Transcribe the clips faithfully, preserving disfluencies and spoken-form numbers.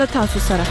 تاسو سره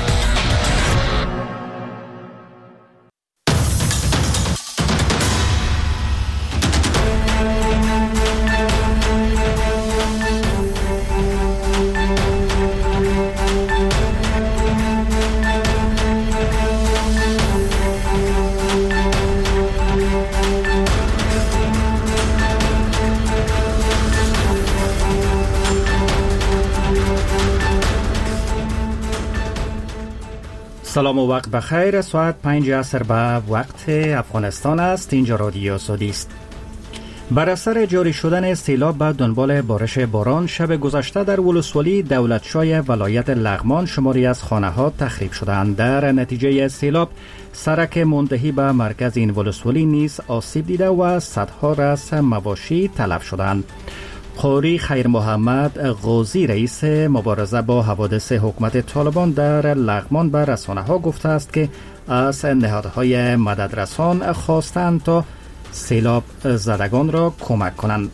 سلام و وقت بخیر. ساعت پنج عصر به وقت افغانستان است. اینجا رادیو سعودی است. بر اثر جاری شدن سیلاب به دنبال بارش باران شب گذشته در ولسوالی دولتشای ولایت لغمان شماری از خانه‌ها تخریب شدند. در نتیجه سیلاب سرک منتهی به مرکز این ولسوالی نیز آسیب دیده و صدها رأس مواشی تلف شدند. قاری خیر محمد غازی رئیس مبارزه با حوادث حکومت طالبان در لغمان به رسانه ها گفته است که از نهادهای مددرسان خواستند تا سیلاب زدگان را کمک کنند.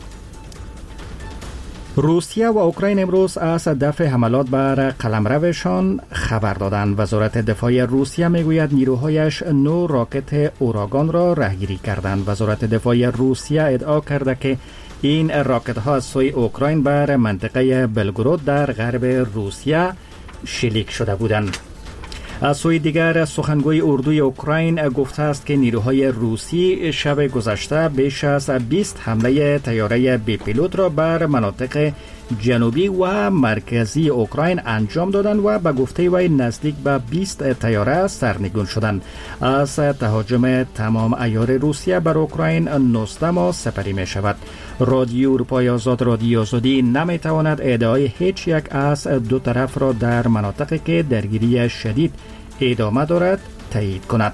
روسیه و اوکراین امروز از دفع حملات بر قلمروشان خبر دادند. وزارت دفاع روسیه میگوید نیروهایش نو راکت اوراگان را رهگیری کردند. وزارت دفاع روسیه ادعا کرده که این راکت ها از سوی اوکراین بر منطقه بلگرود در غرب روسیه شلیک شده بودند. از سوی دیگر سخنگوی اردوی اوکراین گفته است که نیروهای روسی شب گذشته بیش از بیست حمله طیاره بی پیلوت را بر مناطق جنوبی و مرکزی اوکراین انجام دادند و به گفته وی نزدیک به بیست طیاره سرنگون شدند. از تهاجم تمام عیار روسیه بر اوکراین نوزده ماه سپری می شود. رادیو اروپای آزاد رادیو آزادی نمی تواند ادعای هیچ یک از دو طرف را در مناطقی که درگیری شدید ادامه دارد تایید کند.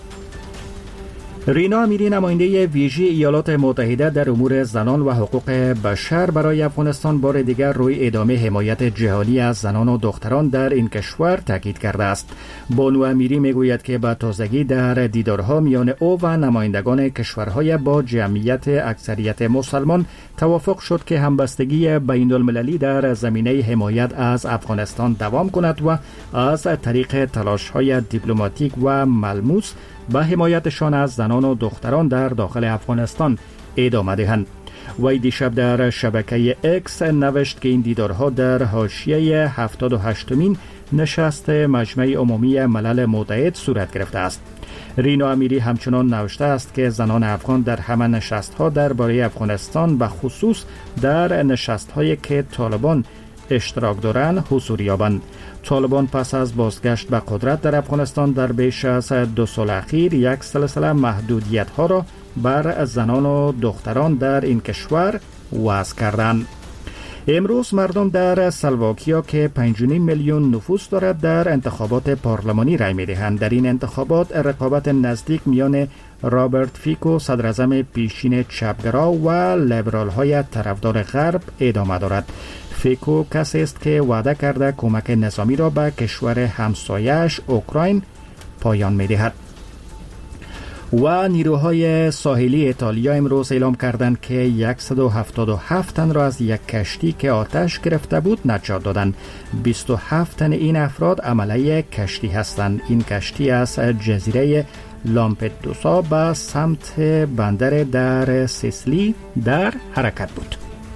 رینا امیری نماینده ویژه ایالات متحده در امور زنان و حقوق بشر برای افغانستان بار دیگر روی ادامه حمایت جهانی از زنان و دختران در این کشور تاکید کرده است. بانو امیری میگوید که با تازگی در دیدارها میان او و نمایندگان کشورهای با جمعیت اکثریت مسلمان توافق شد که همبستگی بین المللی در زمینه حمایت از افغانستان دوام کند و از طریق تلاش‌های دیپلماتیک و ملموس به حمایتشان از زنان و دختران در داخل افغانستان ادامه دهند. وی دیشب در شبکه اکس نوشت که این دیدارها در حاشیه هفتاد و هشتمین نشست مجمع عمومی ملل متحد صورت گرفته است. رینا امیری همچنان نوشته است که زنان افغان در همه نشست‌ها درباره افغانستان و خصوص در نشست‌هایی که طالبان اشتراک دارند حضور یابند. طالبان پس از بازگشت به قدرت در افغانستان در بیش از دو سال اخیر یک سلسله محدودیت‌ها را بر زنان و دختران در این کشور وضع کردند. امروز مردم در سلواکیا که پنج و نیم میلیون نفوس دارد در انتخابات پارلمانی رای می‌دهند. در این انتخابات رقابت نزدیک میان رابرت فیکو صدراعظم پیشین چپگرا و لیبرال‌های طرفدار غرب ادامه دارد. فیکو کسی است که وعده کرده کمک نظامی را به کشور همسایه‌اش اوکراین پایان می‌دهد. و نیروهای ساحلی ایتالیا امروز اعلام کردند که صد و هفتاد و هفت تن را از یک کشتی که آتش گرفته بود نجات دادند. بیست و هفت تن این افراد عمله کشتی هستند. این کشتی از جزیره لامپدوسا به سمت بندر در سیسیلی در حرکت بود.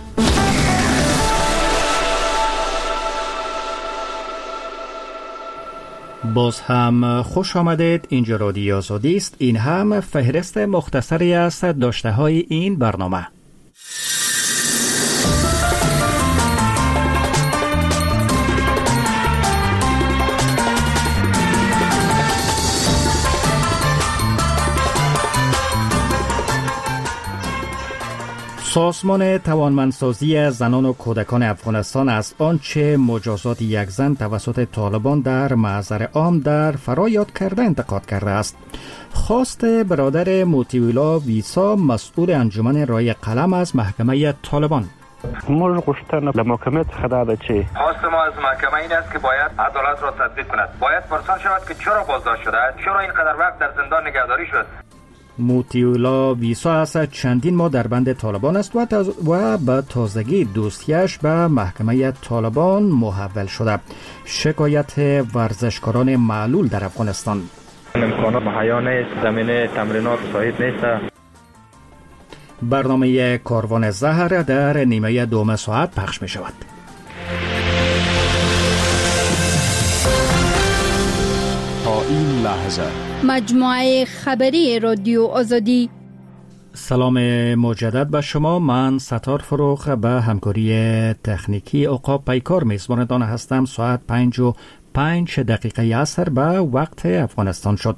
باز هم خوش آمدید. اینجا رادیو آزادی است. این هم فهرست مختصری از داشته های این برنامه. سازمان توانمندسازی زنان و کودکان افغانستان از آنچه مجازات یک زن توسط طالبان در محضر عام در فرا یاد کرده انتقاد کرده است. خواست برادر موتیولا ویسا مسئول انجمن رای قلم از محکمه طالبان. ما گفتن در محکمه خدا ده چی؟ خواست ما از محکمه این است که باید عدالت را تطبیق کند. باید پرسان شود که چرا بازداشت شده، چرا اینقدر وقت در زندان نگهداری شد. موتیولا ویسا است چندین ماه در بند طالبان است و, تاز... و به تازگی دوستیش به محکمه طالبان محول شده. شکایت ورزشکاران معلول در افغانستان. امکانات مهیا نیست، زمینه تمرینات صحیح نیست. برنامه کاروان زهر در نیمه دوم ساعت پخش می شود. تا این لحظه مجموعه خبری رادیو آزادی. سلام مجدد به شما. من ستار فروخ به همکاری تکنیکی عقاب پیکار میزبانتان هستم. ساعت پنج و پنج دقیقه عصر به وقت افغانستان شد.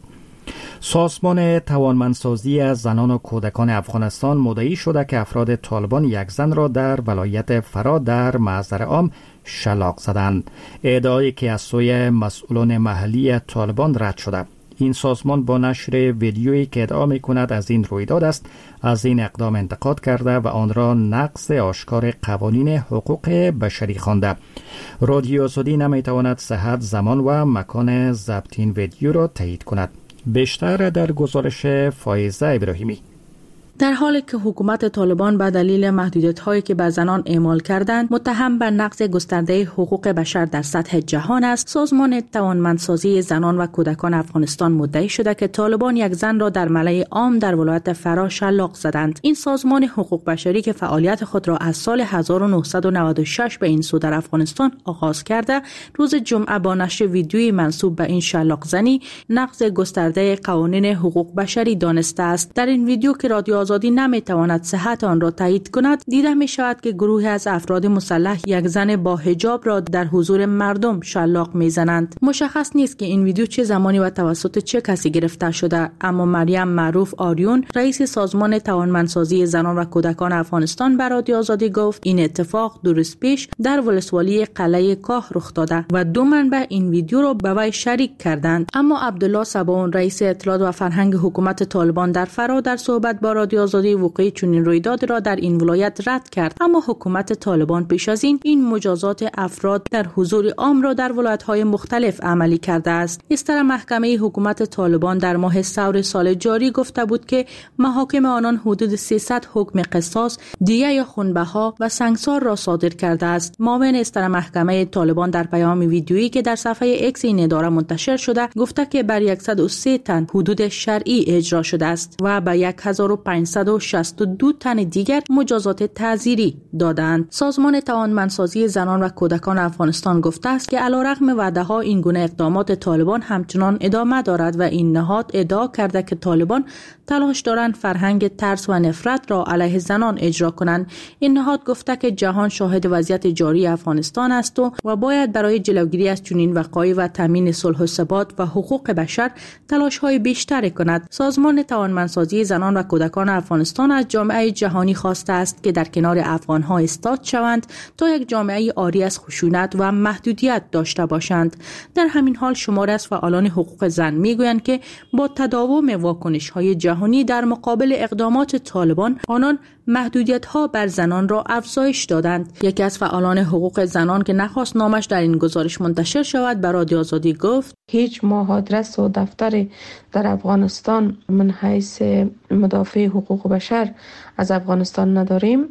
سازمان توانمندسازی زنان و کودکان افغانستان مدعی شده که افراد طالبان یک زن را در ولایت فرا در محضر عام شلاق زدند. ادعایی که از سوی مسئولان محلی طالبان رد شده. این سازمان با نشر ویدیویی که ادعا می‌کند از این رویداد است از این اقدام انتقاد کرده و آن را نقض آشکار قوانین حقوق بشری خوانده. رادیو آزادی نمی‌تواند صحت، زمان و مکان ضبط این ویدیو را تایید کند. بیشتر در گزارش فایزه ابراهیمی. در حالی که حکومت طالبان به دلیل محدودیت‌هایی که به زنان اعمال کردند متهم به نقض گسترده حقوق بشر در سطح جهان است، سازمان توانمندسازی زنان و کودکان افغانستان مدعی شده که طالبان یک زن را در ملأ عام در ولایت فرا شلاق زدند. این سازمان حقوق بشری که فعالیت خود را از سال هزار و نهصد و نود و شش به این سو در افغانستان آغاز کرده، روز جمعه با نشر ویدیویی منسوب به این شلاق زنی نقض گسترده قوانین حقوق بشری دانسته است. در این ویدیو که رادیو آزادی نمیتواند صحت آن را تایید کند، دیده می شود که گروهی از افراد مسلح یک زن با حجاب را در حضور مردم شلاق می زنند. مشخص نیست که این ویدیو چه زمانی و توسط چه کسی گرفته شده، اما مریم معروف آریون، رئیس سازمان توانمندسازی زنان و کودکان افغانستان، به رادیو آزادی گفت این اتفاق دو روز پیش در ولسوالی قلعه کاه رخ داده و دو منبع این ویدیو را به وی شریک کردند. اما عبدالله صباون، رئیس اطلاعات و فرهنگ حکومت طالبان در فرا، در صحبت با رادیو آزادی وقوع چنین رویداد را در این ولایت رد کرد. اما حکومت طالبان پیش از این این مجازات افراد در حضور عام را در ولایت‌های مختلف عملی کرده است. استر محکمه حکومت طالبان در ماه ثور سال جاری گفته بود که محاکم آنان حدود سیصد حکم قصاص، دیه یا خونبها و سنگسار را صادر کرده است. معاون استر محکمه طالبان در پیام ویدیویی که در صفحه اکس این اداره منتشر شده گفته که بر صد و سه تن حدود شرعی اجرا شده است و به هزار و پانصد و شصت و دو تن دیگر مجازات تعزیری دادند. سازمان توانمندسازی زنان و کودکان افغانستان گفته است که علیرغم وعده‌ها این گونه اقدامات طالبان همچنان ادامه دارد و این نهاد ادعا کرده که طالبان تلاش دارند فرهنگ ترس و نفرت را علیه زنان اجرا کنند. این نهاد گفته که جهان شاهد وضعیت جاری افغانستان است و, و باید برای جلوگیری از چنین وقایع و تامین صلح و ثبات و حقوق بشر تلاش‌های بیشتری کند. سازمان توانمندسازی زنان و کودکان افغانستان از جامعه جهانی خواسته است که در کنار افغان‌ها ایستاد شوند تا یک جامعه عاری از خشونت و محدودیت داشته باشند. در همین حال شماری از فعالان حقوق زن میگویند که با تداوم واکنش‌های جهانی در مقابل اقدامات طالبان، آنان محدودیت‌ها بر زنان را افزایش دادند. یکی از فعالان حقوق زنان که نخواست نامش در این گزارش منتشر شود به رادیو آزادی گفت: هیچ ما آدرس و دفتری در افغانستان من حیث مدافع حقوق بشر از افغانستان نداریم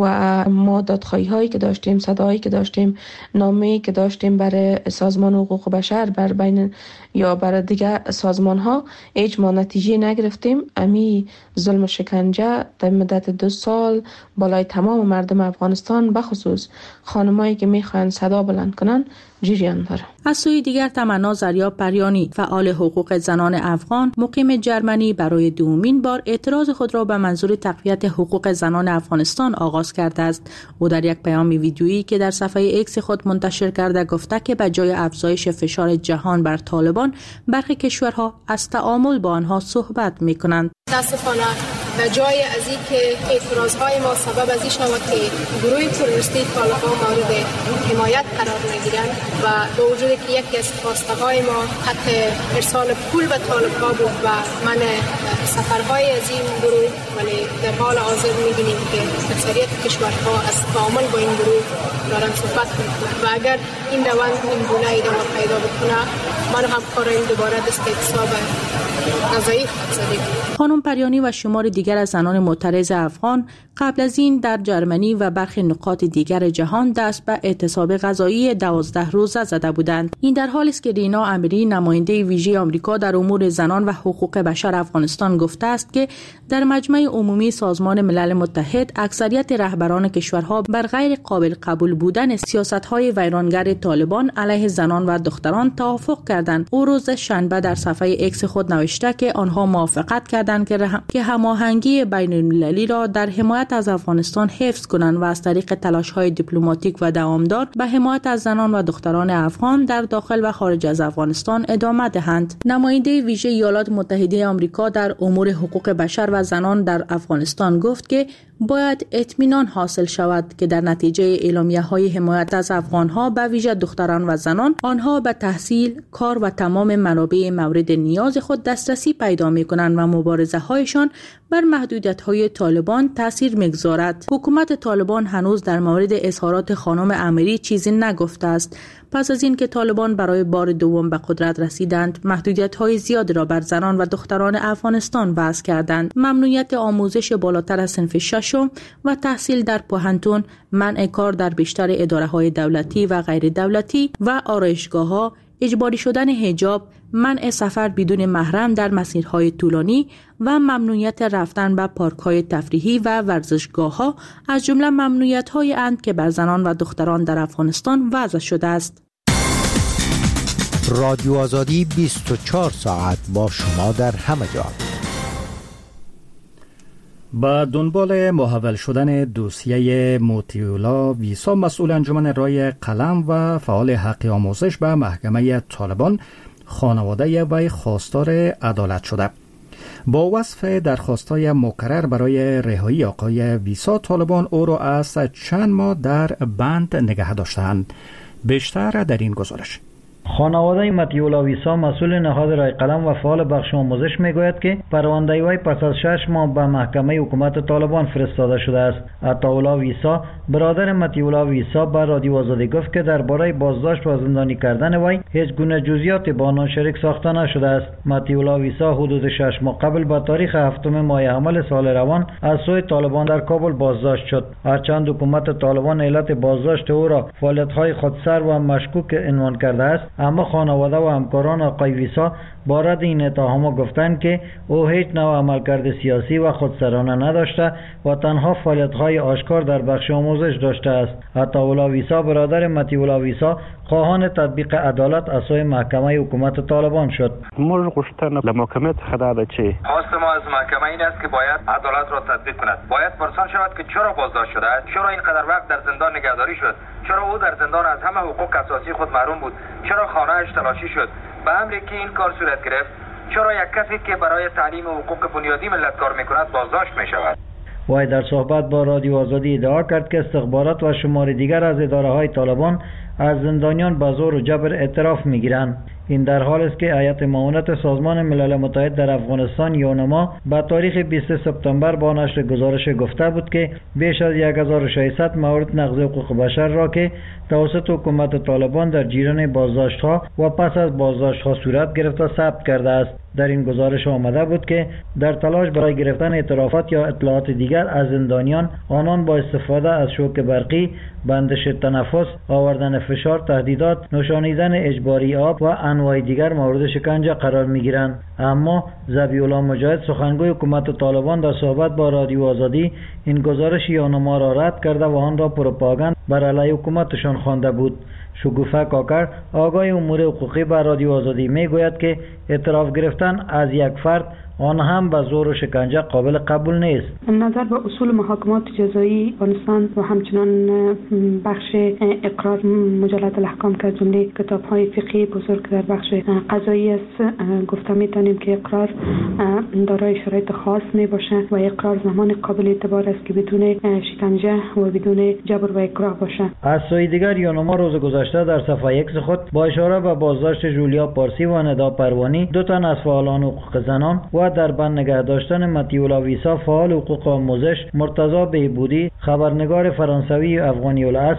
و ما دادخواهی هایی که داشتیم، صدایی که داشتیم، نامه‌ای که داشتیم برای سازمان حقوق بشر بر بین یا برای دیگر سازمان ها، هیچ ما نتیجه نگرفتیم. امی ظلم شکنجه در مدت دو سال بالای تمام مردم افغانستان، بخصوص خانمایی که میخوان صدا بلند کنن، جریان داره. از سوی دیگر تمنا زریا پریانی، فعال حقوق زنان افغان مقیم جرمنی، برای دومین بار اعتراض خود را به منظور تقویت حقوق زنان افغانستان آغاز کرده است. او در یک پیام ویدیویی که در صفحه اکس خود منتشر کرده گفته که به جای افزایش فشار جهان بر طالبان، برخی کشورها از تعامل با آنها صحبت می‌کنند. متاسفانه به جای از این که اعتراضهای ما سبب از این شود که گروه تروریستی طالبان مورد حمایت قرار میگیرند و با وجود که یکی از خواسته‌های ما حتی ارسال پول به طالبان بود و من سفرهای از این گروه، ولی در حال حاضر می‌بینیم که اکثریت کشورها از تعامل با این گروه دارن صحبت می‌کنند و اگر این روند این گونه ادامه پیدا بکنه، من هم کار این دوباره دست اعتصاب غذایی زدیم. خانم پریانی و شمار دیگر از زنان معترض افغان قبل از این در جرمنی و برخی نقاط دیگر جهان دست به اعتصاب غذایی دوازده روزه زده بودند. این در حالی است که رینا امیری نماینده ویژه آمریکا در امور زنان و حقوق بشر افغانستان گفته است که در مجمع عمومی سازمان ملل متحد اکثریت رهبران کشورها بر غیر قابل قبول بودن سیاست‌های ویرانگر طالبان علیه زنان و دختران توافق کردند. او روز شنبه در صفحه ایکس خود نوشته که آنها موافقت کردند که هماهنگی بین‌المللی را در حمایت از افغانستان حفظ کنند و از طریق تلاش‌های دیپلماتیک و دوامدار به حمایت از زنان و دختران افغان در داخل و خارج از افغانستان ادامه دهند. نماینده ویژه ایالات متحده آمریکا در امور حقوق بشر و زنان در افغانستان گفت که باید اطمینان حاصل شود که در نتیجه اعلامیه‌های حمایت از افغان‌ها به ویژه دختران و زنان آنها به تحصیل، کار و تمام منابع مورد نیاز خود دسترسی پیدا می‌کنند و مبارزه‌هایشان بر محدودیت‌های طالبان تاثیر می‌گذارد. حکومت طالبان هنوز در مورد اظهارات خانم امیری چیزی نگفته است. پس از اینکه طالبان برای بار دوم به قدرت رسیدند، محدودیت‌های زیادی را بر زنان و دختران افغانستان وضع کردند. ممنوعیت آموزش بالاتر از صنف ششم و تحصیل در پوهنتون، منع کار در بیشتر اداره‌های دولتی و غیر دولتی و آرایشگاه‌ها، اجباری شدن حجاب، منع سفر بدون محرم در مسیرهای طولانی و ممنوعیت رفتن به پارک‌های تفریحی و ورزشگاه‌ها از جمله ممنوعیت‌های اند که بر زنان و دختران در افغانستان وضع شده است. رادیو آزادی بیست و چهار ساعت با شما در همه جا. با دنبال محول شدن دوسیه موتیولا ویسا، مسئول انجمن رای قلم و فعال حق آموزش به محکمه طالبان خانواده وی خواستار عدالت شده. با وصف درخواست‌های مکرر برای رهایی آقای ویسا، طالبان او را از چند ماه در بند نگه داشتند. بیشتر در این گزارش. خانواده متیولا ویسا، مسئول نهاد رای قلم و فعال بخش آموزش میگوید که پرونده وی پس از شش ماه به محکمه حکومت طالبان فرستاده شده است. عطاالله ویسا، برادر متیولا ویسا، به رادیو آزادی گفت که درباره بازداشت و زندانی کردن وی هیچ گونه جزئیاتی با آنان شریک ساخته نشده است. متیولا ویسا حدود شش ماه قبل به تاریخ هفتم ماه حمل سال روان از سوی طالبان در کابل بازداشت شد. هرچند حکومت طالبان علت بازداشت او را فعالیت‌های خودسر و مشکوک عنوان کرده است، اما خانواده و همکاران آقای ویسا با رد این اتهام گفتند که او هیچ نوع عملکرد سیاسی و خودسرانه نداشته و تنها فعالیت‌های آشکار در بخش آموزش داشته است. عطاالله ویسا، برادر متیولا ویسا، خواهان تطبیق عدالت از سوی محکمه حکومت طالبان شد. ما گفتن محکمه خداده چی؟ خواست ما از محکمه این است که باید عدالت را تطبیق کند. باید پرسان شود که چرا بازداشت شده است، چرا اینقدر وقت در زندان نگهداری شد، چرا او در زندان از همه حقوق اساسی خود محروم بود، چرا خانه‌اش تلاشی شد، به امری که این کار صورت گرفت، چرا یک کسی که برای تعلیم حقوق بنیادی ملت کار میکند بازداشت میشود. وی در صحبت با رادیو آزادی ادعا کرد که استخبارات و شمار دیگر از اداره‌های طالبان از زندانیان به زور و جبر اعتراف میگیرند. این در حال است که هیئت معاونت سازمان ملل متحد در افغانستان یونما به تاریخ بیست سپتامبر با نشر گزارش گفته بود که بیش از یک هزار و ششصد مورد نقض حقوق بشر را که توسط حکومت طالبان در جریان بازداشت‌ها و پس از بازداشت‌ها صورت گرفته ثبت کرده است. در این گزارش آمده بود که در تلاش برای گرفتن اعترافات یا اطلاعات دیگر از زندانیان، آنان با استفاده از شوک برقی، بندش تنفس، آوردن فشار، تهدیدات، نوشانیدن اجباری آب و انواع دیگر مورد شکنجه قرار می‌گیرند. اما ذبیح‌الله مجاهد، سخنگوی حکومت طالبان، در صحبت با رادیو آزادی این گزارش یونما را رد کرده و آن را پروپاگاند بر علیه حکومتشان خوانده بود. شگوفه کاکر، آگاه امور حقوقی، به رادیو آزادی میگوید که اعتراف گرفتن از یک فرد، آن هم به زور و شکنجه، قابل قبول نیست. نظر به اصول محاکمات جزایی افغانستان و همچنان بخش اقرار مجلد الاحکام که جمله کتاب‌های فقهی بزرگ در بخش قضایی است، گفته می‌تونیم که اقرار دارای شرایط خاص میباشه و اقرار زمان قابل اعتبار است که بدون شکنجه و بدون جبر و اکراه باشه. از سوی دیگر یونما روز گذشته در صفحه ایکس خود با اشاره به بازداشت جولیا پارسی و ندا پروانی، دو تن از فعالان حقوق زنان، و در بند نگه داشتن متیولا ویسا، فعال حقوق آموزش، مرتضی بهبودی، خبرنگار فرانسوی افغانی الاصل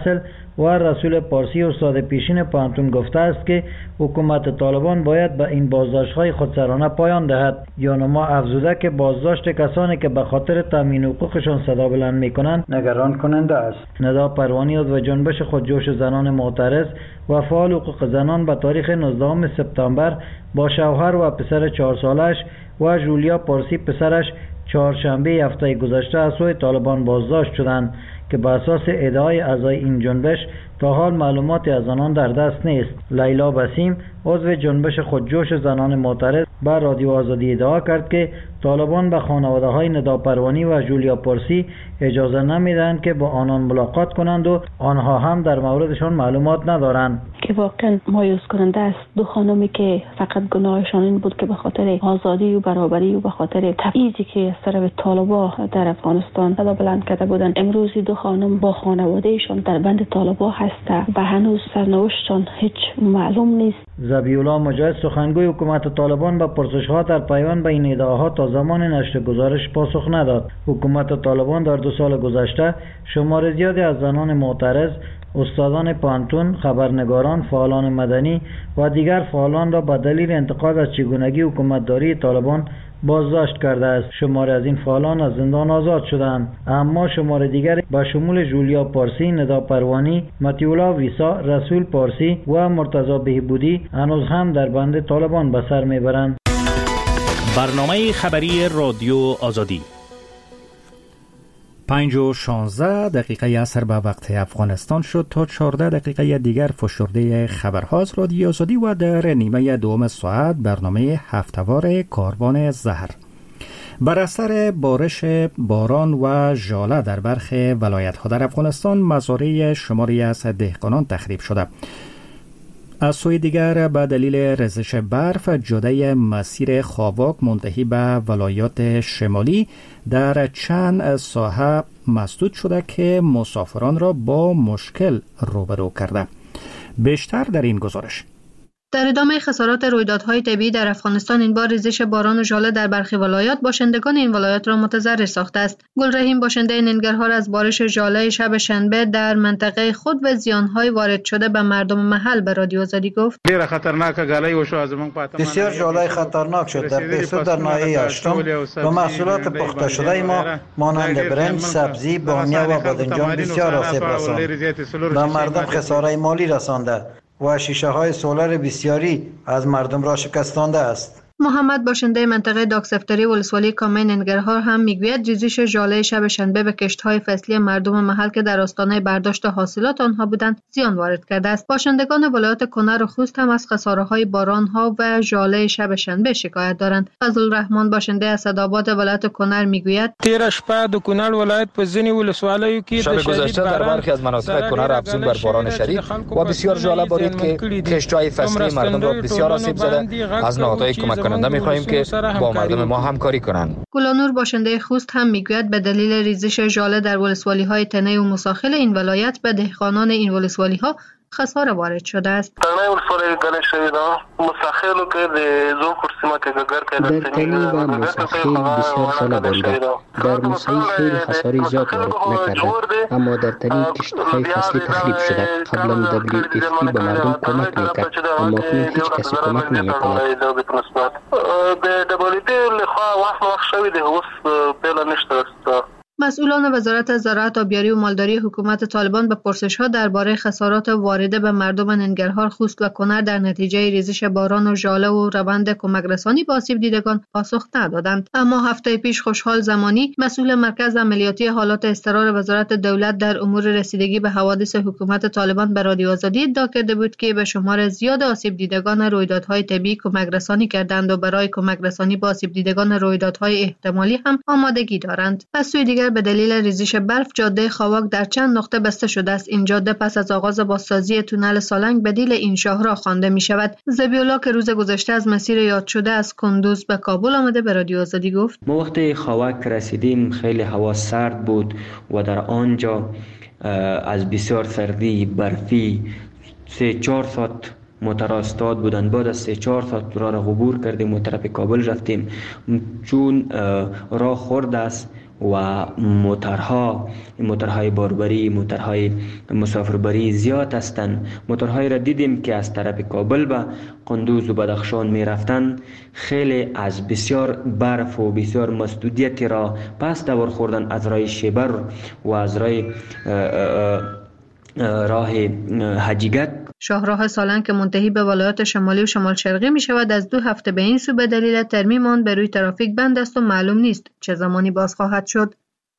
و رسول پارسی استاد پیشین پانتون گفته است که حکومت طالبان باید به این بازداشت‌های خودسرانه پایان دهد. یانما افزوده که بازداشت کسانی که به خاطر تامین حقوقشان صدا بلند می‌کنند نگران کننده است. ندا پروانی عضو جنبش خودجوش زنان معترض و فعال حقوق زنان به تاریخ نوزدهم سپتامبر با شوهر و پسر چهار سالش و جولیا پارسی پسرش چهارشنبه هفته گذشته از سوی طالبان بازداشت شدند که به اساس ادعای اعضای این جنبش تا حال معلوماتی از آنان در دست نیست. لیلا بسیم عضو جنبش خودجوش زنان معترض به رادیو آزادی ادعا کرد که طالبان به خانواده های ندا پروانی و جولیا پارسی اجازه نمیدهند که با آنان ملاقات کنند و آنها هم در موردشان معلومات ندارند. که واقعا مایوس کننده است. دو خانمی که فقط گناهشان این بود که به خاطر آزادی و برابری و به خاطر تبعیضی که از طرف طالبان در افغانستان صدا بلند کرده بودند، امروز دو خانم با خانوادهشان در بند طالبان هستند و هنوز سرنوشتشان هیچ معلوم نیست. ذبیح‌الله مجاهد سخنگوی حکومت طالبان به پرسش‌ها در پیوند به این ادعاها تا زمان نشر گزارش پاسخ نداد. حکومت طالبان در دو سال گذشته شمار زیادی از زنان معترض، استادان پانتون، خبرنگاران، فعالان مدنی و دیگر فعالان را به دلیل انتقاد از چگونگی حکومتداری طالبان بازداشت کرده است. شماری از این فعالان از زندان آزاد شدند، اما شمار دیگر به شمول جولیا پارسی، ندا پروانی، مطیع‌الله ویسا، رسول پارسی و مرتضی بهبودی هنوز هم در بند طالبان به سر میبرند. برنامه خبری رادیو آزادی پنج و شانزده دقیقه عصر به وقت افغانستان شد. تا چهارده دقیقه دیگر فشرده خبرهاست رادیو آزادی و در نیمه دوم ساعت برنامه هفته‌وار کاروان زهر. بر اثر بارش باران و ژاله در برخی ولایت‌ها در افغانستان مزارع شماری از دهقانان تخریب شده. از سوی دیگر به دلیل ریزش برف جاده مسیر خاواک منتهی به ولایات شمالی در چند ساحه مسدود شده که مسافران را با مشکل روبرو کرده. بیشتر در این گزارش. در ادامه خسارات رویدادهای طبیعی در افغانستان این بار ریزش باران و ژاله در برخی ولایات باشندگان این ولایات را متضرر ساخته است. گلرحیم باشنده ننگرهار از بارش ژاله شب شنبه در منطقه خود و زیانهای وارد شده به مردم محل به رادیو آزادی گفت: بسیار ژاله خطرناک شد در بیسو در ناحیه هشتم و محصولات پخته شده ما مانند برنج، سبزی، بامیه و بادنجان بسیار آسیب رساند. به مردم خساره مالی رسانده و شیشه های سولر بسیاری از مردم را شکستانده است. محمد باشنده منطقه داکسفتری ولسوالی کامه ننگرهار هم میگوید ریزش ژاله شب شنبه به کشت‌های فصلی مردم محل که در آستانه برداشت حاصلات آنها بودند زیان وارد کرده است. باشندگان ولایات کنر و خوست هم از خساره‌های باران‌ها و ژاله شب شنبه شکایت دارند. فضل الرحمن باشنده اسدآباد ولایت کنر میگوید: تیر شپه د کنر ولایت په ځینې ولسوالیو کې شب گذشته در برخی از مناطق کنر افزون بر باران شدید و بسیار ژاله بارید که کشت‌های فصلی مردم را بسیار آسیب زده. از نهادهای کمک کننده می‌خواهیم که با مردم ما همکاری کنند. گلانور باشنده خوست هم میگوید به دلیل ریزش ژاله در ولسوالی‌های تنه و مساخل این ولایت به دهقانان این ولسوالی‌ها خساره وارد شده است. در تنی و مساخل بسیار ساله بوده. در مساخل خیلی خساره زیاد وارد نکرده، اما در تنی کشت‌های فصلی تخریب شده. قبلا دبلیو اف پی به مردم کمک میکرد، اما اکنون هیچ کسی کمک نمیکند. مسئولان وزارت زراعت، آبیاری و مالداری حکومت طالبان به پرسش‌ها درباره خسارات وارده به مردم ننگرهار، خوست و کنر در نتیجه ریزش باران و ژاله و روند کمک رسانی به آسیب دیدگان پاسخ ندادند. اما هفته پیش خوشحال زمانی، مسئول مرکز عملیاتی حالات اضطرار وزارت دولت در امور رسیدگی به حوادث حکومت طالبان به رادیو آزادی ادعا کرده بود که به شمار زیاد آسیب دیدگان رویدادهای طبیعی کمک رسانی کردند و برای کمک رسانی به آسیب دیدگان رویدادهای احتمالی هم آمادگی دارند. از سوی دیگر به دلیل ریزش برف جاده خاواک در چند نقطه بسته شده است. این جاده پس از آغاز بازسازی تونل سالنگ بدیل این شاهراه خوانده می شود. ذبیح‌الله که روز گذشته از مسیر یاد شده از کندوز به کابل آمده به رادیو آزادی گفت: ما وقتی خاواک رسیدیم خیلی هوا سرد بود و در آنجا از بسیار سردی برفی سه چهار ساعت متراستاد بودند. بعد از سه چهار ساعت راه را عبور کردیم و طرف کابل رفتیم. چون راه خرد است و موتورها موتورهای باربری، موتورهای مسافربری زیاد هستند. موتورهای را دیدیم که از طرف کابل به قندوز و بدخشان می رفتن، خیلی از بسیار برف و بسیار مسدودیتی را پس دور خوردن از راه شیبر و از راه راه حجیگک. شاهراه سالنگ که منتهی به ولایات شمالی و شمال شرقی می شود از دو هفته به این سو به دلیل ترمیم آن به روی ترافیک بند است و معلوم نیست چه زمانی باز خواهد شد.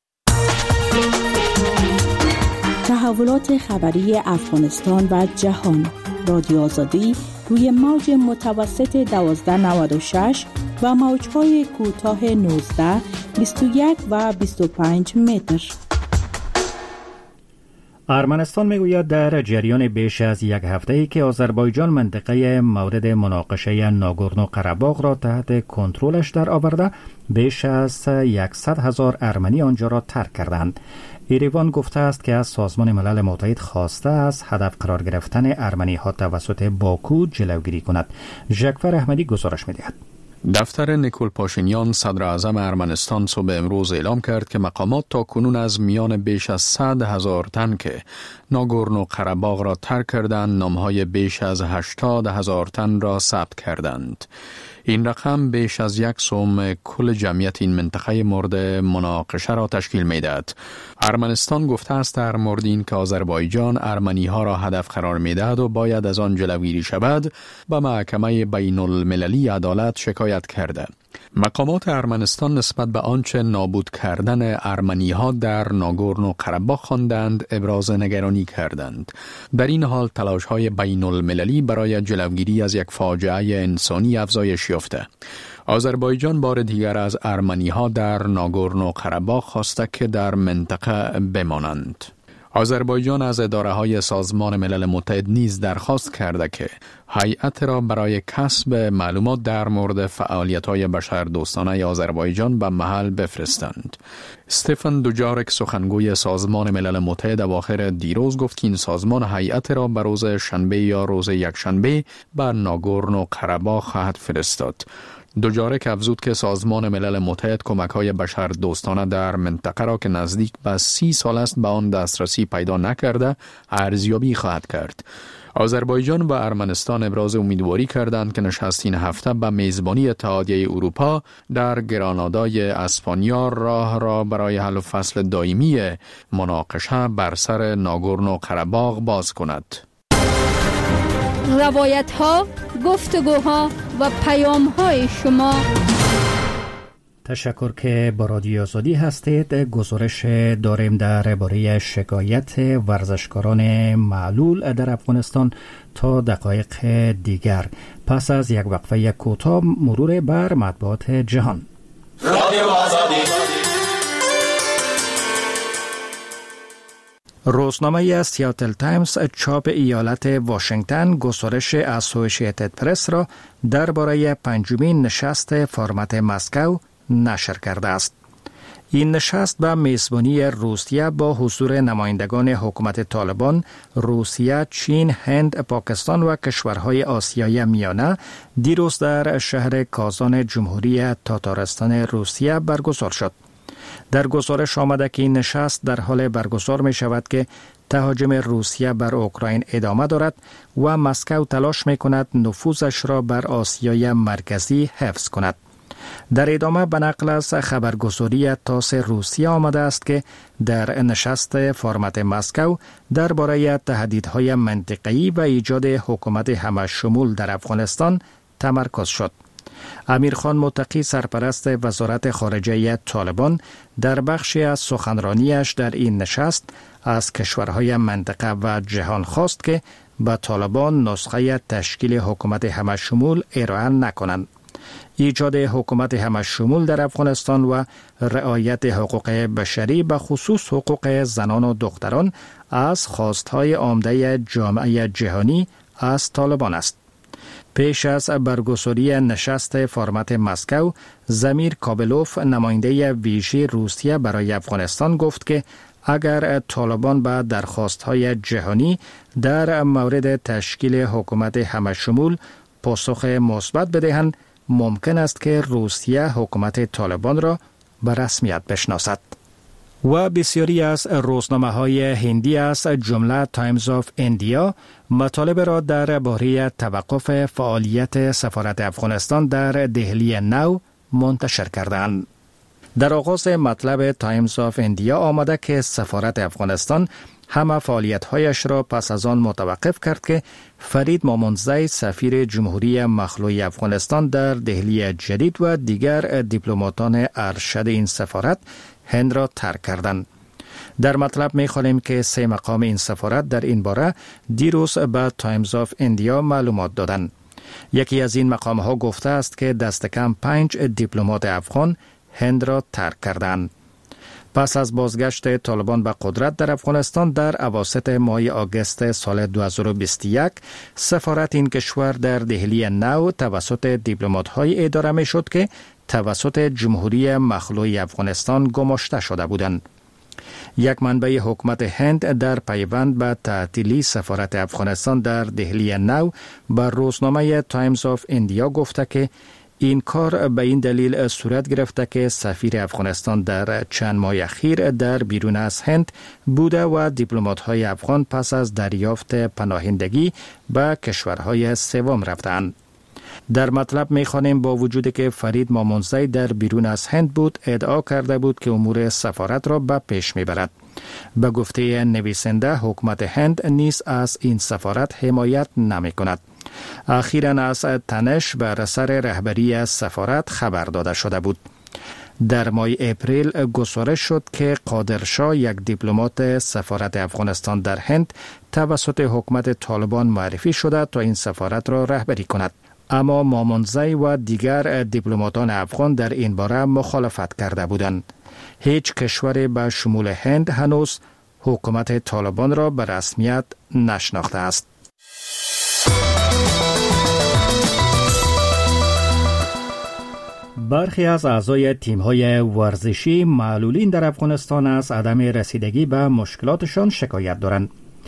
تحولات خبری افغانستان و جهان. رادیو آزادی روی موج متوسط دوازده نود و شش و موج‌های کوتاه نوزده، بیست و یک و بیست و پنج متر. ارمنستان میگوید در جریان بیش از یک هفته‌ای که آذربایجان منطقه مورد مناقشه ناگورنو قره‌باغ را تحت کنترلش در آورده، بیش از صد هزار ارمنی آنجا را ترک کردند. ایریوان گفته است که از سازمان ملل متحد خواسته از هدف قرار گرفتن ارمنی ها توسط باکو جلوگیری کند. ژکفر احمدی گزارش می‌دهد. دفتر نیکول پاشینیان صدر اعظم ارمنستان صبح امروز اعلام کرد که مقامات تا کنون از میان بیش از صد هزار تن که ناگورنو قره‌باغ را ترک کردند، نامهای بیش از هشتاد هزار تن را ثبت کردند. این رقم بیش از یک سوم کل جمعیت این منطقه مورد مناقشه را تشکیل می‌دهد. ارمنستان گفته است در مورد این که آذربایجان ارمنی ها را هدف قرار می‌دهد و باید از آن جلوگیری شود، به محکمه بین المللی عدالت شکایت کرده. مقامات ارمنستان نسبت به آنچه نابود کردن ارمنی ها در ناگورنو قره‌باغ خواندند ابراز نگرانی کردند. در این حال تلاش های بین المللی برای جلوگیری از یک فاجعه انسانی افزایش یافته. آذربایجان بار دیگر از ارمنی ها در ناگورنو قره‌باغ خواسته که در منطقه بمانند. آذربایجان از اداره‌های سازمان ملل متحد نیز درخواست کرده که هیئت را برای کسب معلومات در مورد فعالیت‌های بشردوستانه آذربایجان به محل بفرستند. استفان دوجارک سخنگوی سازمان ملل متحد اواخر دیروز گفت که این سازمان هیئت را به روز شنبه یا روز یکشنبه به ناگورنو قره‌باغ خواهد فرستاد. دوجارک افزود که سازمان ملل متحد کمک‌های بشردوستانه در منطقه را که نزدیک به سی سال است به آن دسترسی پیدا نکرده ارزیابی خواهد کرد. آذربایجان و ارمنستان ابراز امیدواری کردند که نشست این هفته به میزبانی اتحادیه اروپا در گرانادای اسپانیا راه را برای حل و فصل دائمی مناقشه بر سر ناگورنو قره‌باغ باز کند. روایت ها، گفتگوها و پیام های شما. تشکر که با رادیو آزادی هستید. گزارش داریم درباره شکایت ورزشکاران معلول در افغانستان تا دقایق دیگر. پس از یک وقفه کوتاه مرور بر مطبوعات جهان. رادیو آزادی. روزنامه سیاتل تایمز چاپ ایالت واشنگتن گزارش اسوسییتد پرس را درباره پنجمین نشست فرمت مسکو نشر کرده است. این نشست به میزبانی روسیه با حضور نمایندگان حکومت طالبان، روسیه، چین، هند، پاکستان و کشورهای آسیای میانه دیروز در شهر کازان جمهوری تاتارستان روسیه برگزار شد. در گزارش آمده که این نشست در حال برگزار می شود که تهاجم روسیه بر اوکراین ادامه دارد و مسکو تلاش می کند نفوذش را بر آسیای مرکزی حفظ کند. در ادامه به نقل از خبرگزاری تاس روسیه آمده است که در نشست فرمت مسکو درباره تهدیدهای منطقه‌ای و ایجاد حکومت همه‌شمول در افغانستان تمرکز شد. امیرخان متقی سرپرست وزارت خارجه طالبان در بخشی از سخنرانیش در این نشست از کشورهای منطقه و جهان خواست که به طالبان نسخه تشکیل حکومت همه‌شمول ارائه نکنند. ایجاد حکومت همه‌شمول در افغانستان و رعایت حقوق بشری به خصوص حقوق زنان و دختران از خواستهای عمده جامعه جهانی از طالبان است. پیش از برگزاری نشست فرمت مسکو، زمیر کابلوف نماینده ویژه روسیه برای افغانستان گفت که اگر طالبان به درخواست‌های جهانی در مورد تشکیل حکومت همه‌شمول پاسخ مثبت بدهند، ممکن است که روسیه حکومت طالبان را به رسمیت بشناسد. و بسیاری از روزنامه‌های هندی از جمله تایمز آف ایندیا مطالب را درباره توقف فعالیت سفارت افغانستان در دهلی نو منتشر کردند. در آغاز مطلب تایمز آف ایندیا آمده که سفارت افغانستان همه فعالیت‌هایش را پس از آن متوقف کرد که فرید مامونزی سفیر جمهوری مخلوع افغانستان در دهلی جدید و دیگر دیپلماتان ارشد این سفارت هند را ترک کردند. در مطلب می‌خوانیم که سه مقام این سفارت در این باره دیروز به تایمز آف ایندیا معلومات دادند. یکی از این مقام‌ها گفته است که دست کم پنج دیپلمات افغان هند را ترک کردند. پس از بازگشت طالبان به قدرت در افغانستان در اواسط ماه آگوست سال دو هزار و بیست و یک، سفارت این کشور در دهلی نو توسط دیپلمات‌های اداره می‌شد که توسط جمهوری مخلوع افغانستان گماشته شده بودند. یک منبع حکومت هند در پیوند به تعطیلی سفارت افغانستان در دهلی نو بر روزنامه تایمز آف ایندیا گفته که این کار به این دلیل صورت گرفته که سفیر افغانستان در چند ماه اخیر در بیرون از هند بوده و دیپلمات‌های افغان پس از دریافت پناهندگی به کشورهای سوم رفتند. در مطلب می‌خوانیم با وجود که فرید مامونزی در بیرون از هند بود، ادعا کرده بود که امور سفارت را به پیش می‌برد. به گفته نویسنده حکومت هند نیز از این سفارت حمایت نمی‌کند. اخیراً از تنش بر سر رهبری از سفارت خبر داده شده بود. در ماه اپریل گزارش شد که قادرشاه، یک دیپلمات سفارت افغانستان در هند، توسط حکومت طالبان معرفی شده تا این سفارت را رهبری کند. اما مامونزی و دیگر دیپلماتان افغان در این باره مخالفت کرده بودند. هیچ کشوری به شمول هند هنوز حکومت طالبان را به رسمیت نشناخته است. برخی از اعضای تیم‌های ورزشی معلولین در افغانستان از عدم رسیدگی به مشکلاتشان شکایت دارند.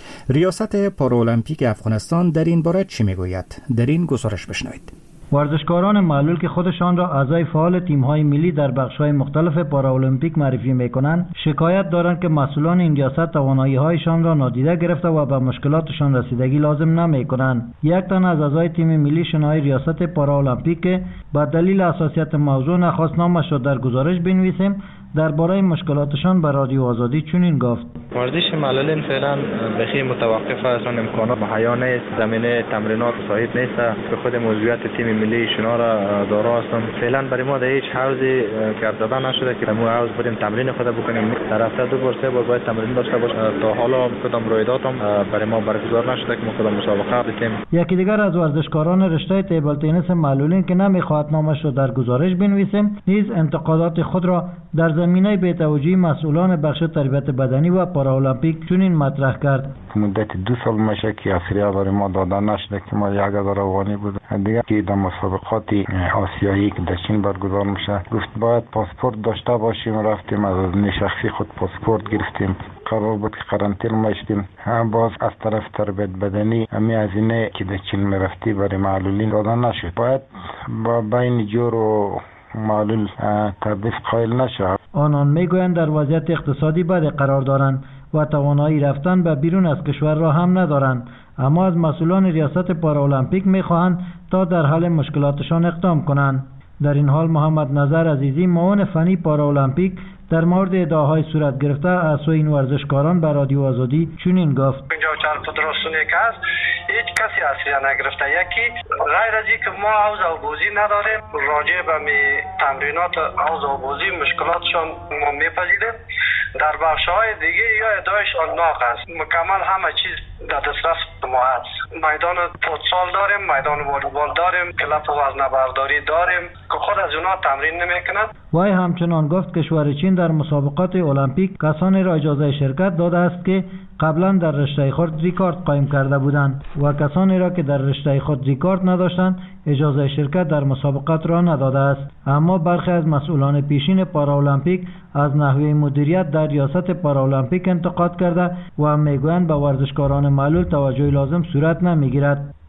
ریاست پارالمپیک افغانستان در این باره چی میگوید؟ در این گزارش بشنوید. ورزشکاران معلول که خودشان را اعضای فعال تیم‌های ملی در بخش‌های مختلف پارالمپیک معرفی می‌کنند، شکایت دارند که مسئولان این ریاست توانایی‌هایشان را نادیده گرفته و به مشکلاتشان رسیدگی لازم نمی‌کنند. یک تن از اعضای تیم ملی شنای ریاست پارالمپیک که به دلیل حساسیت موضوع نخواست نامش را در گزارش بنویسیم، درباره مشکلاتشان به رادیو آزادی چنین گفت: ورزش معلولین فعلا بخی متوقف است، اون امکانات مهیا نیست، زمینه تمرینات صحیح نیست که خود موضوعیت تیم ملی شنا را دارا هستند. فعلا برای ما در هیچ حوزی کار داده نشده که ما حوز بریم تمرین خود بکنیم. در هفته دو بار سه بار باید تمرین داشته باشیم. تا حالا کدام رویداد هم برای ما برگزار نشده که ما کدام مسابقه بتیم. یکی دیگر از ورزشکاران رشته تیبل تنیس معلولین که نمیخواهد نامش را در گزارش بنویسیم، نیز انتقادات خود را در زمینه بی‌توجهی مسئولان بخش تربیت بدنی و پارالمپیک چنین مطرح کرد: مدت دو سال میشه که اصریه برای ما داده نشده که ما یک هزار افغانی بود. دیگه که در مسابقات آسیایی که در چین برگزار میشه گفت باید پاسپورت داشته باشیم. رفتیم از شخصی خود پاسپورت گرفتیم. قرار بود که قرنطینه میشتیم. باز از طرف تربیت بدنی همی هزینه که در چین میرفتی برای معلولین داده نشد. باید با بین جور و معلول تبدیل قائل نشه. آنان میگویند در وضعیت اقتصادی بد قرار دارند و توانایی رفتن به بیرون از کشور را هم ندارند، اما از مسئولان ریاست پارالمپیک میخواهند تا در حل مشکلاتشان اقدام کنند. در این حال محمد نظر عزیزی، معاون فنی پارالمپیک، در مورد ادعاهای صورت گرفته از سوی این ورزشکاران به رادیو آزادی چنین گفت: اینجا چند فدراسیونی که هست هیچ کسی اصلا نگرفته. یکی غیر از این که ما حوض آبوزی نداریم، راجع به می تمرینات حوض آبوزی مشکلاتشان ما میپذیریم. در بخش‌های دیگه یا ادعایشان ناقص است. مکمل همه چیز در دسترس ما هست. میدان فوتسال داریم، میدان والیبال داریم، کلاب وزنه‌برداری داریم که خود از اونها تمرین نمیکنند. وای همچنان گفت کشور چین در مسابقات المپیک کسانی را اجازه شرکت داده است که قبلا در رشته خود ریکارد قائم کرده بودند و کسانی را که در رشته خود ریکارد نداشتند اجازه شرکت در مسابقات را نداده است. اما برخی از مسئولان پیشین پارالمپیک از نحوه مدیریت در ریاست پارالمپیک انتقاد کرده و میگویند به ورزشکاران معلول توجه لازم صورت نمیگیرد.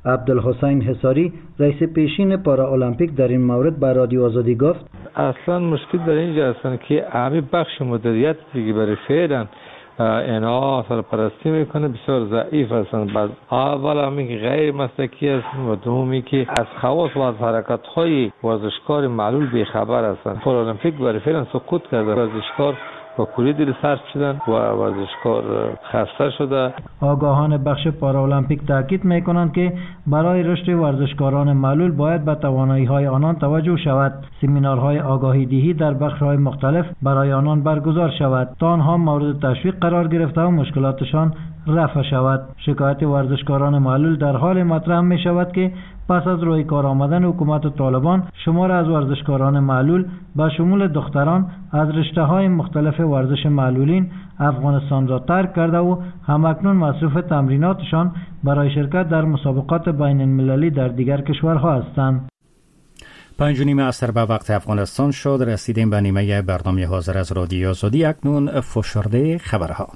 عبدالحسین حصاری رئیس پیشین پارا المپیک در این مورد به رادیو آزادی گفت اصلا مشکل در اینجا هستن که همه بخش مدیریت دیگه برای فعلا اینا سرپرستی میکنه بسیار ضعیف هستن. بعد اول همین که غیر مسلکی هستن و دومی که از خواص و از حرکت های ورزشکار معلول بیخبر هستن. پارالمپیک برای فعلا سقوط کرده، ورزشکار با کلی دل سرد شدن و ورزشکار خسته شده. آگاهان بخش پارالمپیک تاکید میکنند که برای رشد ورزشکاران معلول باید به توانایی های آنان توجه شود. سمینارهای آگاهی دهی در بخش های مختلف برای آنان برگزار شود تا آنها مورد تشویق قرار گرفته و مشکلاتشان رفع شود. شکایت ورزشکاران معلول در حال مطرح می شود که پس از روی کار آمدن حکومت طالبان شمار از ورزشکاران معلول به شمول دختران از رشته‌های مختلف ورزش معلولین افغانستان را ترک کرده و همکنون مصروف تمریناتشان برای شرکت در مسابقات بین المللی در دیگر کشورها هستند. پنج و نیم عصر به وقت افغانستان شد. رسیدیم به نیمه برنامه حاضر از رادیو آزادی. اکنون فشرده خبرها.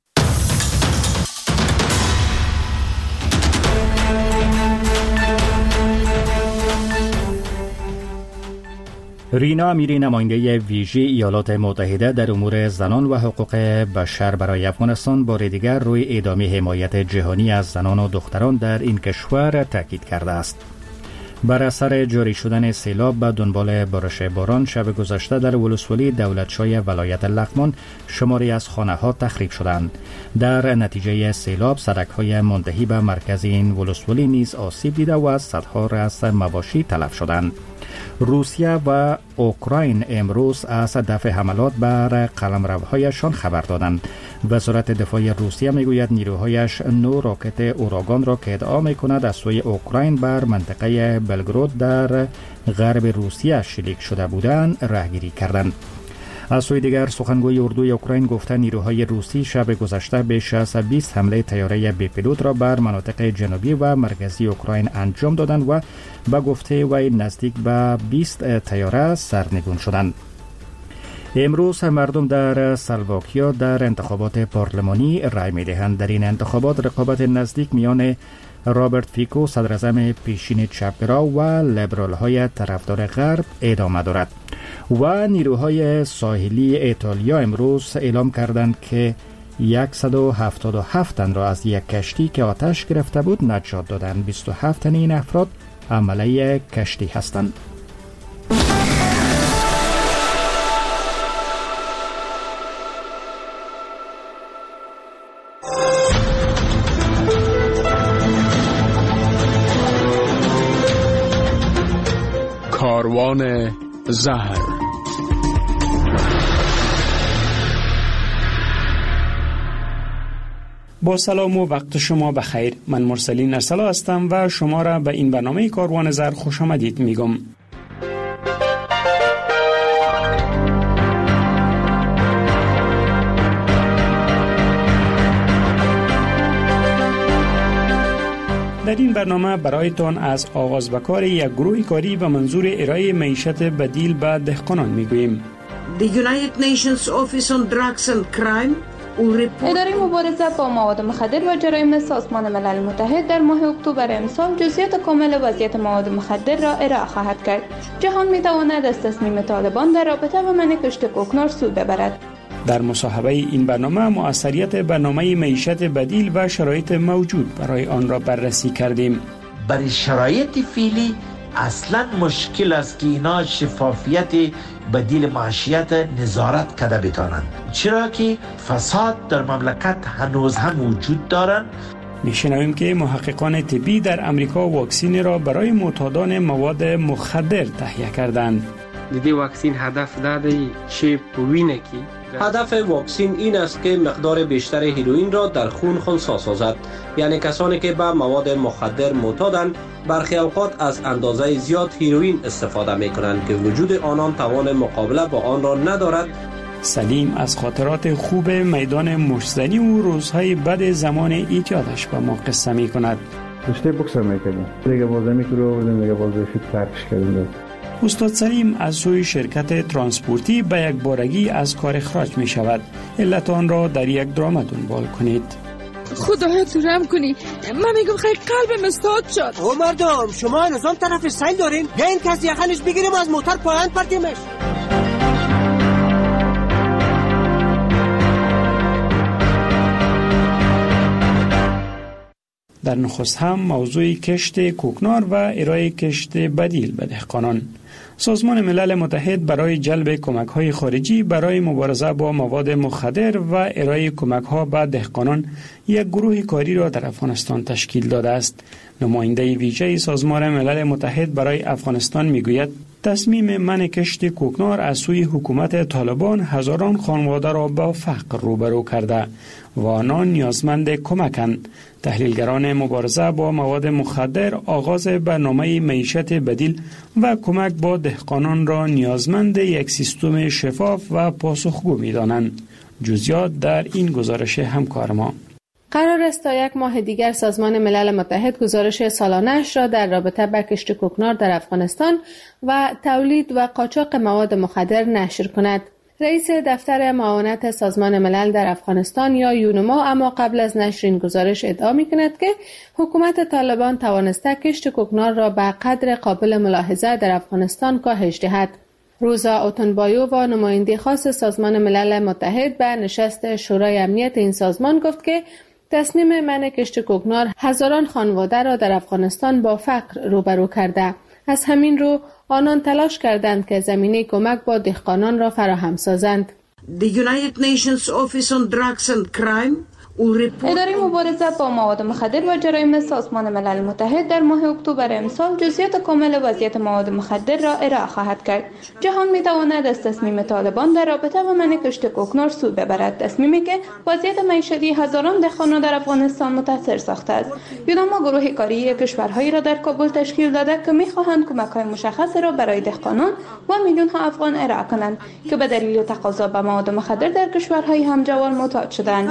رینا امیری نماینده ویژه ایالات متحده در امور زنان و حقوق بشر برای افغانستان بار دیگر روی ادامه حمایت جهانی از زنان و دختران در این کشور تاکید کرده است. بر اثر جاری شدن سیلاب به دنبال بارش باران شب گذشته در ولسوالی دولتشای ولایت لغمان شماری از خانه‌ها تخریب شدند. در نتیجه سیلاب سړک‌های منتهی به مرکز این ولسوالی نیز آسیب دیده و صدها رأس مواشی تلف شدند. روسیه و اوکراین امروز از دفع حملات بر قلمروهایشان خبر دادند. وزارت دفاع روسیه میگوید نیروهایش نو راکت اوراگان را که ادعا میکند از سوی اوکراین بر منطقه بلگراد در غرب روسیه شلیک شده بودند راهگیری کردند. از سوی دیگر سخنگوی اردوی اوکراین گفته نیروهای روسی شب گذشته بیش از بیست حمله طیاره بی پیلوت را بر مناطق جنوبی و مرکزی اوکراین انجام دادند و به گفته وی نزدیک به بیست طیاره سرنگون شدند. امروز مردم در سلواکیا در انتخابات پارلمانی رای می‌دهند. در این انتخابات رقابت نزدیک میان رابرت فیکو صدراعظم پیشین چپگرا و لیبرال های طرفدار غرب ادامه دارد. و نیروهای ساحلی ایتالیا امروز اعلام کردند که صد و هفتاد و هفت تن را از یک کشتی که آتش گرفته بود نجات دادند. بیست و هفت تن این افراد عمله کشتی هستند. کاروان زهر. با سلام و وقت شما بخیر. من مرسلین ارسلا هستم و شما را به این برنامه کاروان زهر خوش آمدید میگم. در این برنامه برایتان از آغاز به کار یک گروه کاری به منظور ارائه معیشت بدیل به دهقانان میگوییم. The United Nations Office on Drugs and Crime اداره مبارزه با مواد مخدر و جرایم سازمان ملل متحد در ماه اکتبر امسال جزئیات کامل وضعیت مواد مخدر را ارائه خواهد کرد. جهان میتواند از تصمیم طالبان در رابطه با منع کشت کوکنار سود ببرد. در مصاحبه این برنامه مؤثریت برنامه معیشت بدیل و شرایط موجود برای آن را بررسی کردیم. برای شرایط فعلی اصلا مشکل است که اینا شفافیت بدیل معیشت نظارت کرده بتانند، چرا که فساد در مملکت هنوز هم وجود دارند. میشنویم که محققان طبی در امریکا واکسین را برای معتادان مواد مخدر تهیه کردند. دیدی واکسین هدف داده چه وینه کی؟ هدف واکسین این است که مقدار بیشتر هیروئین را در خون خنثی سازد. یعنی کسانی که به مواد مخدر معتادند برخی اوقات از اندازه زیاد هیروئین استفاده می کنند که وجود آنان توان مقابله با آن را ندارد. سلیم از خاطرات خوب میدان مشتزنی و روزهای بد زمان ایجادش به ما قصه می کند. رشته بوکس میکنیم دیگه بازی میکنیم دیگه بازی فیت ترکش کردیم. استاد سلیم از سوی شرکت ترانسپورتی به یک بارگی از کار اخراج می شود. علت آن را در یک درام دنبال کنید. خدایا تو رحم کنی. من میگم خیلی قلبم استاد شد. او مردم شما نظام طرف سیل دارین؟ یا این کسی یخنش بگیریم از موتر پایان پرتیمش. در نخست هم موضوع کشت کوکنار و ارائه کشت بدیل به دهقانان. سازمان ملل متحد برای جلب کمک‌های خارجی برای مبارزه با مواد مخدر و ارائه کمک‌ها به دهقانان یک گروه کاری را در افغانستان تشکیل داده است. نماینده ویژه سازمان ملل متحد برای افغانستان میگوید تصمیم منع کشت کوکنار از سوی حکومت طالبان هزاران خانواده را با فقر روبرو کرده و آنان نیازمند کمکند. تحلیلگران مبارزه با مواد مخدر آغاز برنامه معیشت بدیل و کمک با دهقانان را نیازمند یک سیستم شفاف و پاسخگو می‌دانند. جزئیات در این گزارش همکار ما. قرار است تا یک ماه دیگر سازمان ملل متحد گزارش سالانه‌اش را در رابطه با کشت کوکنار در افغانستان و تولید و قاچاق مواد مخدر نشر کند. رئیس دفتر معاونت سازمان ملل در افغانستان یا یونما اما قبل از نشر این گزارش ادعا می‌کند که حکومت طالبان توانسته کشت کوکنار را به قدر قابل ملاحظه در افغانستان کاهش دهد. روزا اوتنبایو و نماینده خاص سازمان ملل متحد به نشست شورای امنیت این سازمان گفت که تصمیم منع کشت کوکنار هزاران خانواده را در افغانستان با فقر روبرو کرده. از همین رو آنان تلاش کردند که زمینه کمک با دهقانان را فراهم سازند. The United Nations Office on Drugs and Crime اداره مبارزه با مواد مخدر و جرایم سازمان ملل متحد در ماه اکتبر امسال جزئیات کامل وضعیت مواد مخدر را ارائه خواهد کرد. جهان می‌تواند از تصمیم طالبان در رابطه با منع کشت کوکنار سود ببرد، تصمیمی که وضعیت معیشتی هزاران دهقان در افغانستان متاثر ساخته است. یونما گروه کاری کشورهایی را در کابل تشکیل داده که می‌خواهند کمک‌های مشخص را برای دهقانان و میلیون‌ها افغان ارائه کنند که به دلیل تقاضا به مواد مخدر در کشورهای همجوار معتاد شدند.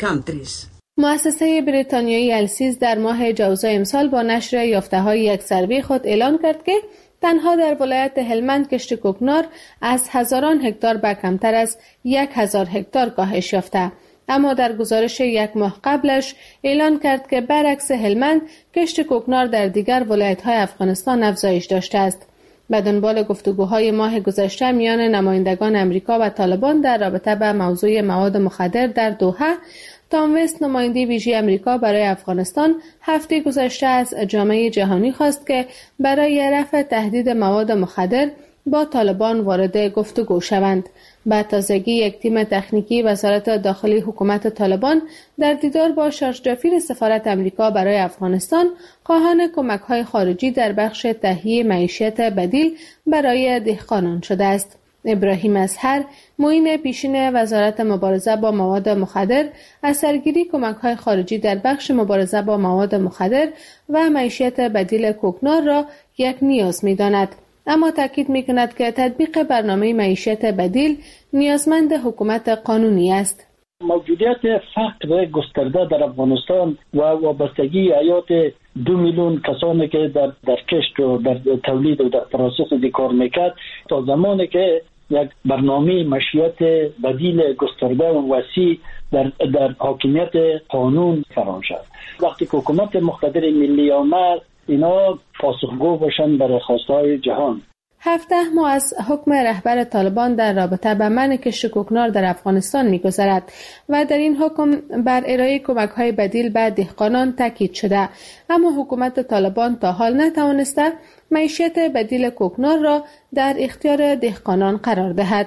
مؤسسه بریتانیایی السیز در ماه جوزای امسال با نشر یافته‌های یک سروی خود اعلان کرد که تنها در ولایت هلمند کشت کوکنار از هزاران هکتار به کمتر از یک هزار هکتار کاهش یافته. اما در گزارش یک ماه قبلش اعلان کرد که برعکس هلمند کشت کوکنار در دیگر ولایت‌های افغانستان افزایش داشته است. به دنبال گفتگوهای ماه گذشته میان نمایندگان امریکا و طالبان در رابطه با موضوع مواد مخدر در دوحه، تام وست نماینده ویژه امریکا برای افغانستان هفته گذشته از جامعه جهانی خواست که برای رفع تهدید مواد مخدر با طالبان وارد گفتگو شوند. به تازگی یک تیم تکنیکی وزارت داخلی حکومت طالبان در دیدار با شارژ دافیر سفارت امریکا برای افغانستان خواهان کمک‌های خارجی در بخش تهیه معیشت بدیل برای دهقانان شده است. ابراهیم اصهر، معین پیشین وزارت مبارزه با مواد مخدر، از سرگیری کمک‌های خارجی در بخش مبارزه با مواد مخدر و معیشت بدیل کوکنار را یک نیاز می‌داند، اما تاکید می‌کند که تطبیق برنامه معیشت بدیل نیازمند حکومت قانونی است. موجودیت فقر گسترده در افغانستان و وابستگی حیات دو میلیون کسانی که در در کشت و در تولید و در پروسس دی کار میکرد تا زمانی که یک برنامه معیشت بدیل گسترده و وسیع در در حاکمیت قانون فرام شد. وقتی که حکومت مقتدر ملی آمد اینا پاسخگو باشند برای خواستهای جهان. هفده ماه از حکم رهبر طالبان در رابطه با منع کشت کوکنار در افغانستان می‌گذرد و در این حکم بر ارائه کمک‌های بدیل به دهقانان تاکید شده، اما حکومت طالبان تا حال نتوانسته معیشت بدیل کوکنار را در اختیار دهقانان قرار دهد.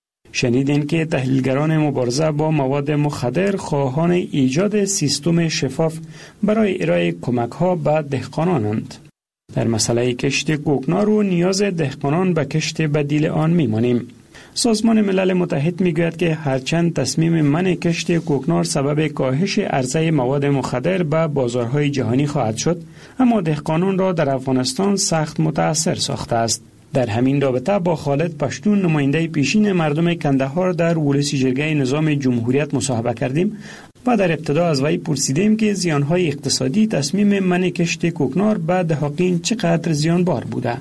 شنیدین که تحلیلگران مبارزه با مواد مخدر خواهان ایجاد سیستم شفاف برای ارائه کمک‌ها به دهقانانند. در مسئله کشت کوکنار و نیاز دهقانان به کشت بدیل آن می‌مانیم. سازمان ملل متحد میگوید که هرچند تصمیم منع کشت کوکنار سبب کاهش عرضه مواد مخدر به بازارهای جهانی خواهد شد، اما دهقانان را در افغانستان سخت متاثر ساخته است. در همین رابطه با خالد پشتون، نماینده پیشین مردم کندهار در ولسی جرگه نظام جمهوریت مصاحبه کردیم و در ابتدا از وی پرسیدیم که زیانهای اقتصادی تصمیم منع کشت کوکنار به دهقان چقدر زیانبار بوده.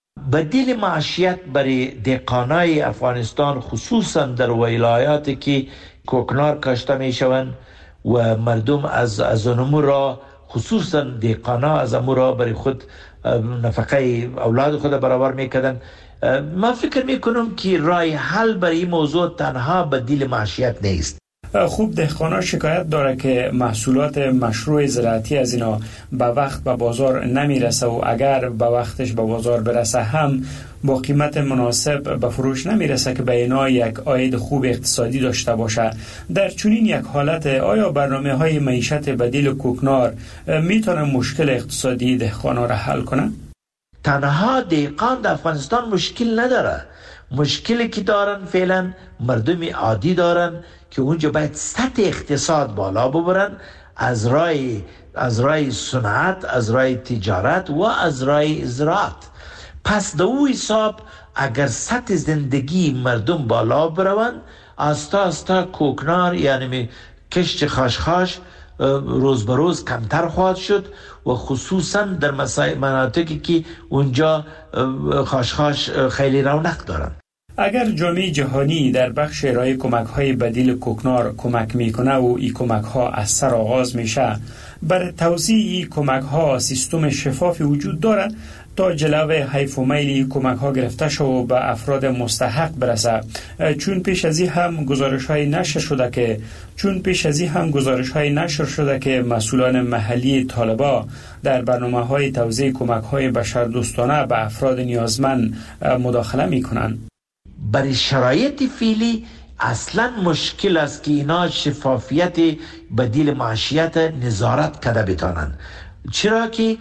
بدیل معیشت برای دهقانای افغانستان خصوصا در ولایاتی که کوکنار کاشته می شوند و مردم از از امور را خصوصا دهقانا از امور را برای خود نفقه اولاد خود برابر میکردن. من فکر میکنم که راه حل برای این موضوع تنها بدیل معیشت نیست. خوب دهقانا شکایت داره که محصولات مشروع زراعتی از اینا به وقت به بازار نمیرسه و اگر به وقتش به بازار برسه هم با قیمت مناسب به فروش نمیرسه که به اینا یک عاید خوب اقتصادی داشته باشه. در چنین یک حالت آیا برنامه های معیشت بدیل کوکنار میتونه مشکل اقتصادی دهقانا را حل کنه؟ تنها دهقان در افغانستان مشکل نداره. مشکلی که دارن فعلا مردم عادی دارن که اونجا باید سطح اقتصاد بالا ببرن از راه از راه صنعت، از راه تجارت و از راه زراعت. پس در او حساب اگر سطح زندگی مردم بالا بروند، آستا آستا کوکنار یعنی کشت خاشخاش روز به روز کمتر خواهد شد و خصوصا در مناطقی که اونجا خاشخاش خیلی رونق دارن. اگر جامعه جهانی در بخش ارائه کمک‌های بدیل کوکنار کمک میکنه و این کمک‌ها از سر آغاز میشه، بر توزیع این کمک‌ها سیستم شفافی وجود داره تا جلوه حیف و میل کمک‌ها گرفته شد و به افراد مستحق برسه. چون پیش از این هم گزارش‌های نشر شده که چون پیش از این هم گزارش‌های نشر شده که مسئولان محلی طالبا در برنامه‌های توزیع کمک‌های بشردوستانه به افراد نیازمند مداخله میکنند. برای شرایط فعلی اصلا مشکل است که اینا شفافیت بدیل معیشت نظارت کرده بتانند، چرا که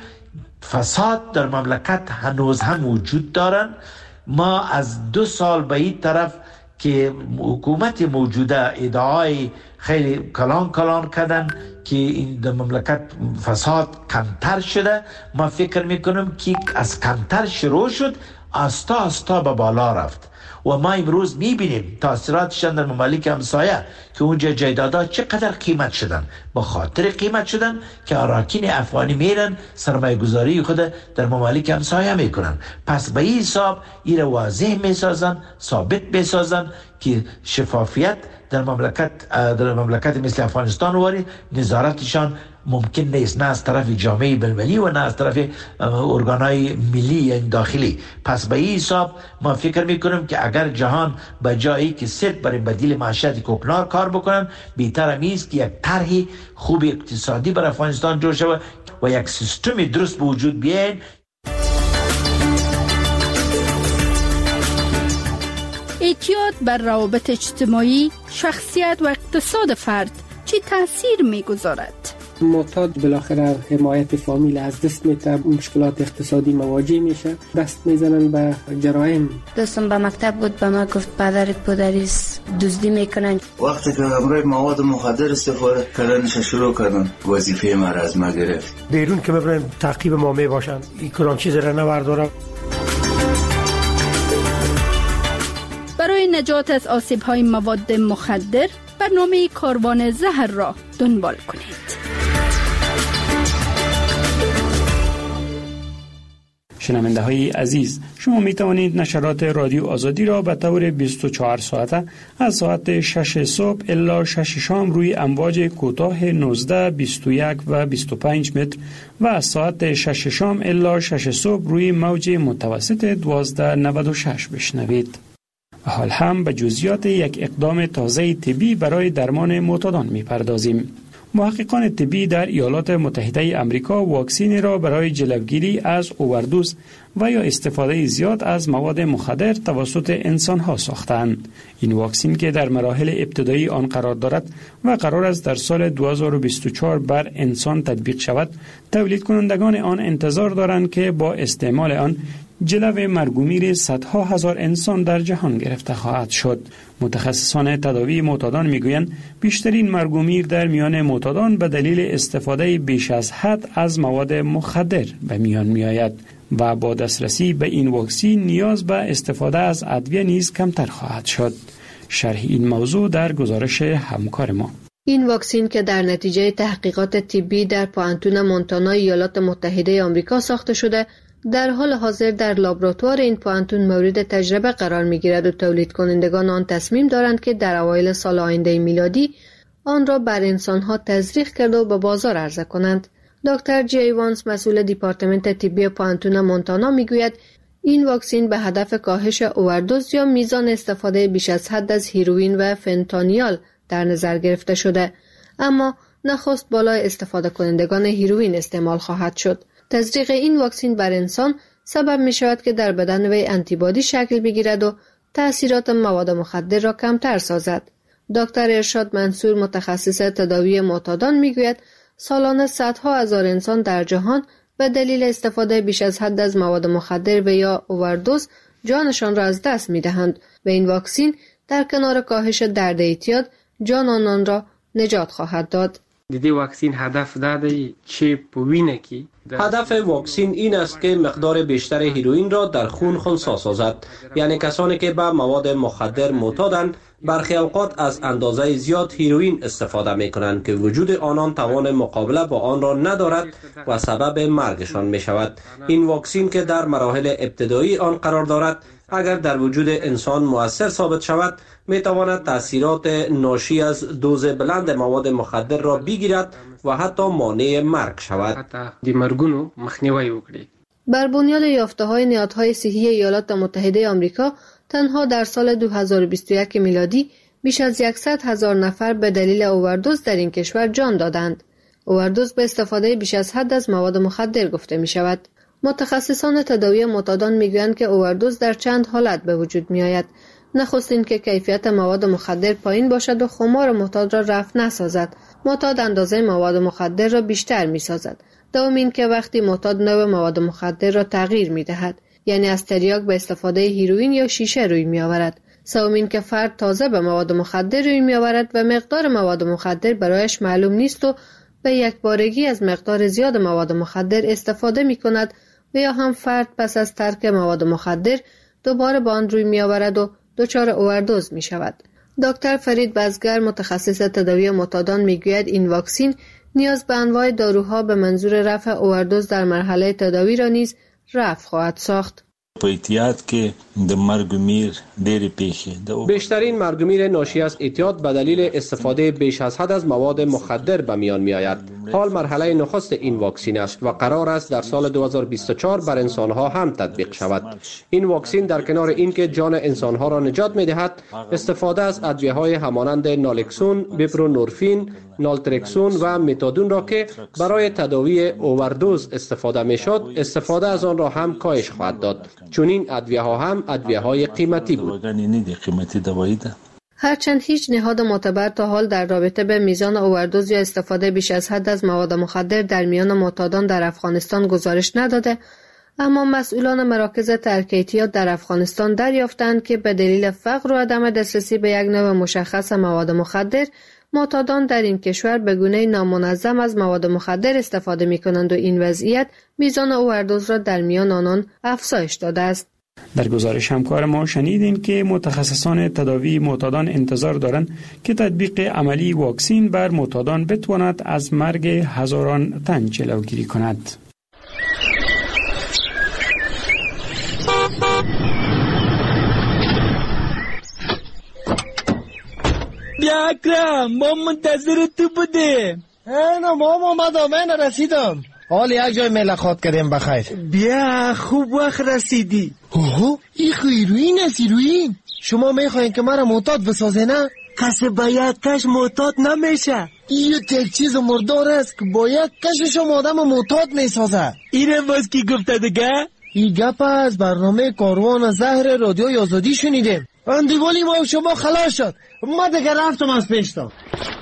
فساد در مملکت هنوز هم وجود دارن. ما از دو سال به این طرف که حکومت موجوده ادعای خیلی کلان کلان کردن که این در مملکت فساد کمتر شده، ما فکر میکنم که از کمتر شروع شد آستا آستا به بالا رفت و ما امروز میبینیم تاثیراتشان در ممالک همسایه که اونجا جایدادها چقدر قیمت شدن. با خاطر قیمت شدن که اراکین افغانی میرن سرمایه گذاری خود در ممالک همسایه میکنن. پس به این حساب این واضح میسازن، ثابت میسازن که شفافیت در مملکت در مملکت مثل افغانستان واری نظارتشان ممکن نیست، نه از طرف جامعه بین‌المللی و نه از طرف ارگانهای ملی یا داخلی. پس به این حساب ما فکر میکنم که اگر جهان به جایی که صرف برای بدیل معیشت کوکنار کار بکنن، بهتر است که یک طرح خوب اقتصادی برای افغانستان جور شود و یک سیستم درست به وجود بیاین. اعتیاد بر روابط اجتماعی، شخصیت و اقتصاد فرد چه تاثیر میگذارد؟ معتاد بالاخره حمایت فامیل از دست میده، مشکلات اقتصادی مواجه میشه، دست میزنن به جرایم. دوستم به مکتب بود، به ما گفت پدرت پدریست دزدی میکنن. وقتی که همراه مواد مخدر استفاده کردنش شروع کردن، وظیفه ما را از ما گرفت. بیرون که ببرن تعقیب ما میباشن، این کلان چیز را نوردارم. برای نجات از آسیب‌های مواد مخدر برنامه کاروان زهر را دنبال کنید. شنونده های عزیز، شما می توانید نشرات رادیو آزادی را به طور بیست و چهار ساعته از ساعت شش صبح الی شش شام روی امواج کوتاه نوزده، بیست و یک و بیست و پنج متر و از ساعت شش شام الی شش صبح روی موج متوسط دوازده نود و شش بشنوید. حال هم به جزئیات یک اقدام تازه طبی برای درمان معتادان می پردازیم. محققان طبی در ایالات متحده آمریکا واکسینی را برای جلوگیری از اووردوز و یا استفاده زیاد از مواد مخدر توسط انسان‌ها ساختند. این واکسین که در مراحل ابتدایی آن قرار دارد و قرار است در سال دو هزار و بیست و چهار بر انسان تطبیق شود، تولید کنندگان آن انتظار دارند که با استعمال آن جلو مرگ و میر صدها هزار انسان در جهان گرفته خواهد شد. متخصصان تداوی معتادان میگویند بیشترین مرگ و میر در میان معتادان به دلیل استفاده بیش از حد از مواد مخدر به میان میآید و با دسترسی به این واکسین نیاز به استفاده از ادویه نیز کمتر خواهد شد. شرح این موضوع در گزارش همکار ما. این واکسین که در نتیجه تحقیقات طبی در پوانتون مونتانا ایالات متحده آمریکا ساخته شده، در حال حاضر در لابراتوار این پوانتون مورد تجربه قرار می گیرد و تولید کنندگان آن تصمیم دارند که در اوایل سال آینده میلادی آن را بر انسانها تزریق کرده و به بازار عرضه کنند. دکتر جی ایوانز مسئول دیپارتمنت طبی پانتون مونتانا میگوید این واکسن به هدف کاهش اووردوز یا میزان استفاده بیش از حد از هیروئین و فنتانیال در نظر گرفته شده، اما نخست بالای استفاده کنندگان هیروئین استعمال خواهد شد. تزریق این واکسن بر انسان سبب می شود که در بدن وی آنتیبادی شکل بگیرد و تأثیرات مواد مخدر را کمتر سازد. دکتر ارشاد منصور متخصص تداوی معتادان میگوید سالانه صدها هزار انسان در جهان به دلیل استفاده بیش از حد از مواد مخدر و یا اووردوز جانشان را از دست می‌دهند و این واکسن در کنار کاهش درد اعتیاد جان آنان را نجات خواهد داد. دیدی واکسن هدف داده چی پوینه کی؟ هدف واکسن این است که مقدار بیشتر هیروئین را در خون خنثی سازد، یعنی کسانی که به مواد مخدر معتادند برخی اوقات از اندازه زیاد هیروئین استفاده می کنند که وجود آنان توان مقابله با آن را ندارد و سبب مرگشان می شود. این واکسن که در مراحل ابتدایی آن قرار دارد اگر در وجود انسان مؤثر ثابت شود می تواند تاثیرات ناشی از دوز بلند مواد مخدر را بگیرد و حتی مانع مرگ شود. حتی مرگونو مخنیوی وکړي. بر بنیاد یافته‌های نهادهای صحی ایالات متحده آمریکا تنها در سال دو هزار و بیست و یک میلادی بیش از صد هزار نفر به دلیل اووردوز در این کشور جان دادند. اووردوز به استفاده بیش از حد از مواد مخدر گفته می شود. متخصصان تداوی معتادان میگویند که اووردوز در چند حالت به وجود می آید. نخست این که کیفیت مواد مخدر پایین باشد و خمار معتاد را رفع نسازد. معتاد اندازه مواد مخدر را بیشتر می سازد. دوم این که وقتی معتاد نوع مواد مخدر را تغییر می دهد، یعنی از تریاک به استفاده هیروئین یا شیشه روی می آورد. سوم این که فرد تازه به مواد مخدر روی می آورد و مقدار مواد مخدر برایش معلوم نیست و به یک بارگی از مقدار زیاد مواد مخدر استفاده می کند و یا هم فرد پس از ترک مواد مخدر دوباره با آن روی می آورد و دچار اووردوز می شود. دکتر فرید بزگر متخصص تداوی معتادان می گوید این واکسن نیاز به انواع داروها به منظور رفع اووردوز در مرحله تداوی را نیز رفع خواهد ساخت. په احتیاط کې د مرګ میر ډېرې پیښې د بیشترین مرگ میر ناشی از اعتیاد به دلیل استفاده بیش از حد از مواد مخدر به میان می آید. حال مرحله نخست این واکسن است و قرار است در سال دو هزار و بیست و چهار بر انسانها هم تطبیق شود. این واکسن در کنار اینکه جان انسانها را نجات می دهد، استفاده از ادویه های همانند نالکسون، بپرونورفین، نالترکسون و متادون را که برای تداوی اووردوز استفاده می شد، استفاده از آن را هم کاهش خواهد داد. چون این ادویه ها هم ادویه های قیمتی بود. هرچند هیچ نهاد معتبر تا حال در رابطه به میزان اووردوز یا استفاده بیش از حد از مواد مخدر در میان معتادان در افغانستان گزارش نداده، اما مسئولان مراکز ترک اعتیاد در افغانستان دریافتند که به دلیل فقر و عدم دسترسی به یک نوع مشخص مواد مخدر، معتادان در این کشور به گونه نامنظم از مواد مخدر استفاده می کنند و این وضعیت میزان اووردوز را در میان آنان افزایش داده است. در گزارش همکار ما شنیدیم که متخصصان تداوی معتادان انتظار دارند که تطبیق عملی واکسن بر معتادان بتواند از مرگ هزاران تن جلوگیری کند. بیا اکرم، ما منتظر تو بودیم. اینا ما اومدم، من رسیدم. حال یک جای ملاقات کردیم بخیر. بیا خوب وقت رسیدی. اوه این هیروئین است، هیروئین. شما میخواین که مرا معتاد بسازه نه؟ کسی با یک کش معتاد نمیشه. این یک چیز مردار است که با یک کشش آدم معتاد میسازه. اینم باز کی گفته دیگه؟ این گپ از برنامه کاروان زهر رادیوی آزادی شنیدیم. اندیوالی ما و شما خلاص شد. ما دیگه رفتم از پیشتا.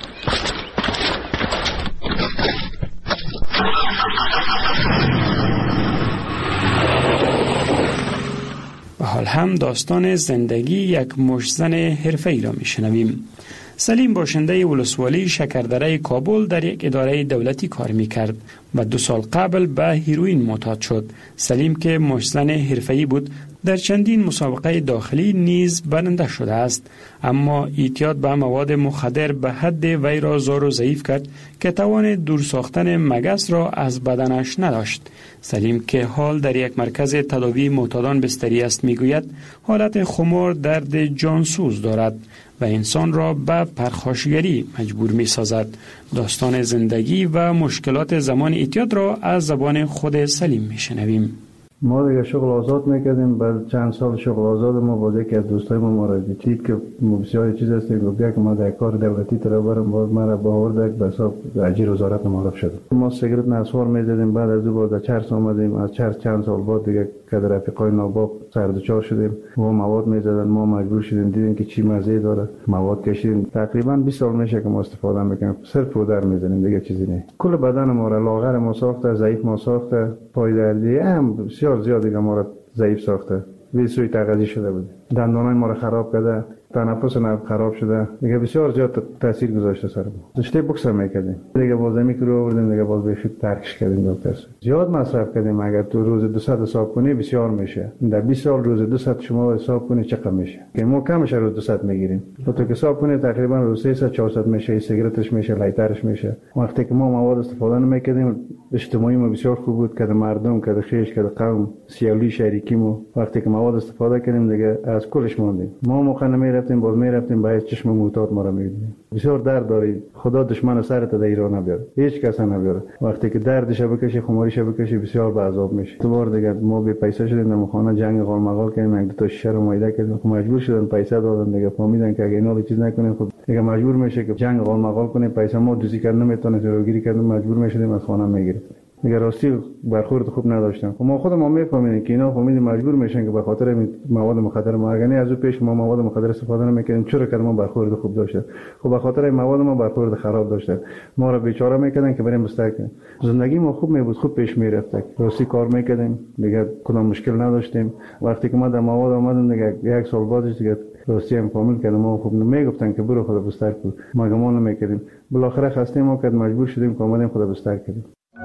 و حال هم داستان زندگی یک مشتزن حرفه‌ای را میشنویم. سلیم باشنده ولسوالی شکردره کابل در یک اداره دولتی کار میکرد و دو سال قبل به هیروئین معتاد شد. سلیم که مشتزن حرفه‌ای بود در چندین مسابقه داخلی نیز برنده شده است، اما اعتیاد به مواد مخدر به حد وی را زار و ضعیف کرد که توان دور ساختن مگس را از بدنش نداشت. سلیم که حال در یک مرکز تداوی معتادان بستری است میگوید حالت خمار درد جانسوز دارد و انسان را به پرخاشگری مجبور می سازد. داستان زندگی و مشکلات زمان اعتیاد را از زبان خود سلیم می شنویم. ما دیگه شغل آزاد میکردیم. بعد چند سال شغل آزاد ما با یکی از دوستای ما ما را دید که بسیار چیز هستیم، گفت که ما در کار دولتی تر برم، باز ما را با آورد به حساب اجیر وزارت معرف شد. ما سیگرت نسوار میزدیم، بعد از او بعد چرس آمدیم، از چرس چند سال بعد دیگه که در رفیقای ناباب سردچار شدیم و مواد میزدن، ما مجبور شدیم دیدیم که چی مزه داره، مواد کشیدیم. تقریبا بیست سال میشه که ما استفاده میکنیم، صرف پودر میزنیم دیگه چیزی نه. کل بدن ما را لاغر ما ساخته، ضعیف ما ساخته، پای دردی هم بسیار زیاد دیگه ما را ضعیف ساخته. وی سوی تغذیه شده بود، دندانای ما را خراب کرده، تنفس نرم خراب شده، دیگه بسیار زیاد تاثیر گذاشته سر ما. داشته بوکس میکردیم، دیگه بازمی رو آوردیم، دیگه باز بخیر ترکش کردیم. دکتر زیاد مصرف کردیم. اگر تو روز دویست حساب کنی بسیار میشه. در بیست سال روز دویست شما حساب کنی چقدر میشه؟ که ما کمش روز دویست میگیریم. تو که حساب کنی تقریبا روز سیصد چهارصد میشه، سیگارتش میشه، لایترش میشه. وقتی که ما مواد استفاده نمیکردیم، اجتماعی ما بسیار خوب بود که مردم که خیش که قوم سیالی شریکیمو وقتی که مواد استفاده کردیم دیگه از کلش ماندیم. ما موقع نمیرفتیم، باز میرفتیم باید چشم معتاد ما را میدیدیم. بسیار درد داری. خدا دشمن سرت در ایران نبیاره، هیچ کس نبیاره. وقتی که دردش بکشی، خماریش بکشی، بسیار به عذاب میشه. تو بار دیگه ما به پیسه شدیم، در خانه جنگ قال مقال کردیم، یک دو تا شیشه رو مایده کردیم، مجبور شدن پیسه دادن دیگه. فهمیدن که اگه اینا چیز نکنیم خود دیگه مجبور میشه که جنگ قال مقال کنه، پیسه ما دوزی کردن نمیتونه، جلوگیری کردن مجبور میشدیم از خانه میگیریم. دیگه راستی برخورد خوب نداشتم. ما خود ما میفهمیم که اینا فهمیدیم مجبور میشن که به خاطر مواد مخدر ما، اگه نه از او پیش ما مواد مخدر استفاده نمیکردیم، چرا که ما برخورد خوب داشتیم؟ خب به خاطر مواد ما برخورد خراب داشتیم. ما را بیچاره میکردن که بریم بستر کنیم. زندگی ما خوب میبود، خوب پیش میرفت. راستی کار میکردیم، دیگه کدام مشکل نداشتیم. وقتی که ما در مواد اومدیم دیگه یک سال بعدش دیگه راستی هم کامل کردم. ما خوب میگفتن که برو خدا بستر کن، ما گمان نمیکردیم. بالاخره خسته ما کرد، مجبور شدیم که اومدیم خدا بستر کردیم.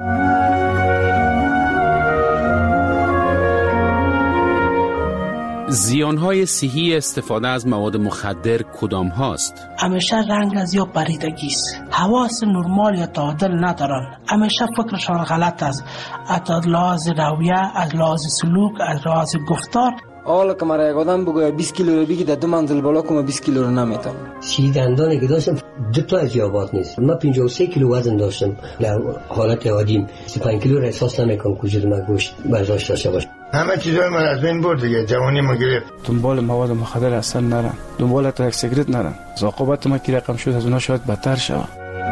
زیانهای صحی استفاده از مواد مخدر کدام هاست؟ همیشه رنگ از یا پریدگی است، حواس نرمال یا تعادل ندارن، همیشه فکرشان غلط است، از لحاظ رویه، از لحاظ سلوک، از لحاظ گفتار. حالا که مرا یک آدم بگوید بیست کیلو رو بگی در دو منزل بالا کنم بیست کیلو رو نمیتونم. سی دندانی که داشتم دو تا از یابات نیست. من پنجاه و سه کیلو وزن داشتم در حالت عادیم. سی و پنج کیلو را احساس نمیکنم وجود من گوشت برداشت داشته باشه. همه چیزای من از بین برد دیگه، جوانی ما گرفت. دنبال مواد مخدر اصلا نرن، دنبال تا یک سیگرت نرن. عاقبت ما که رقم شد از اونها شاید بدتر شود.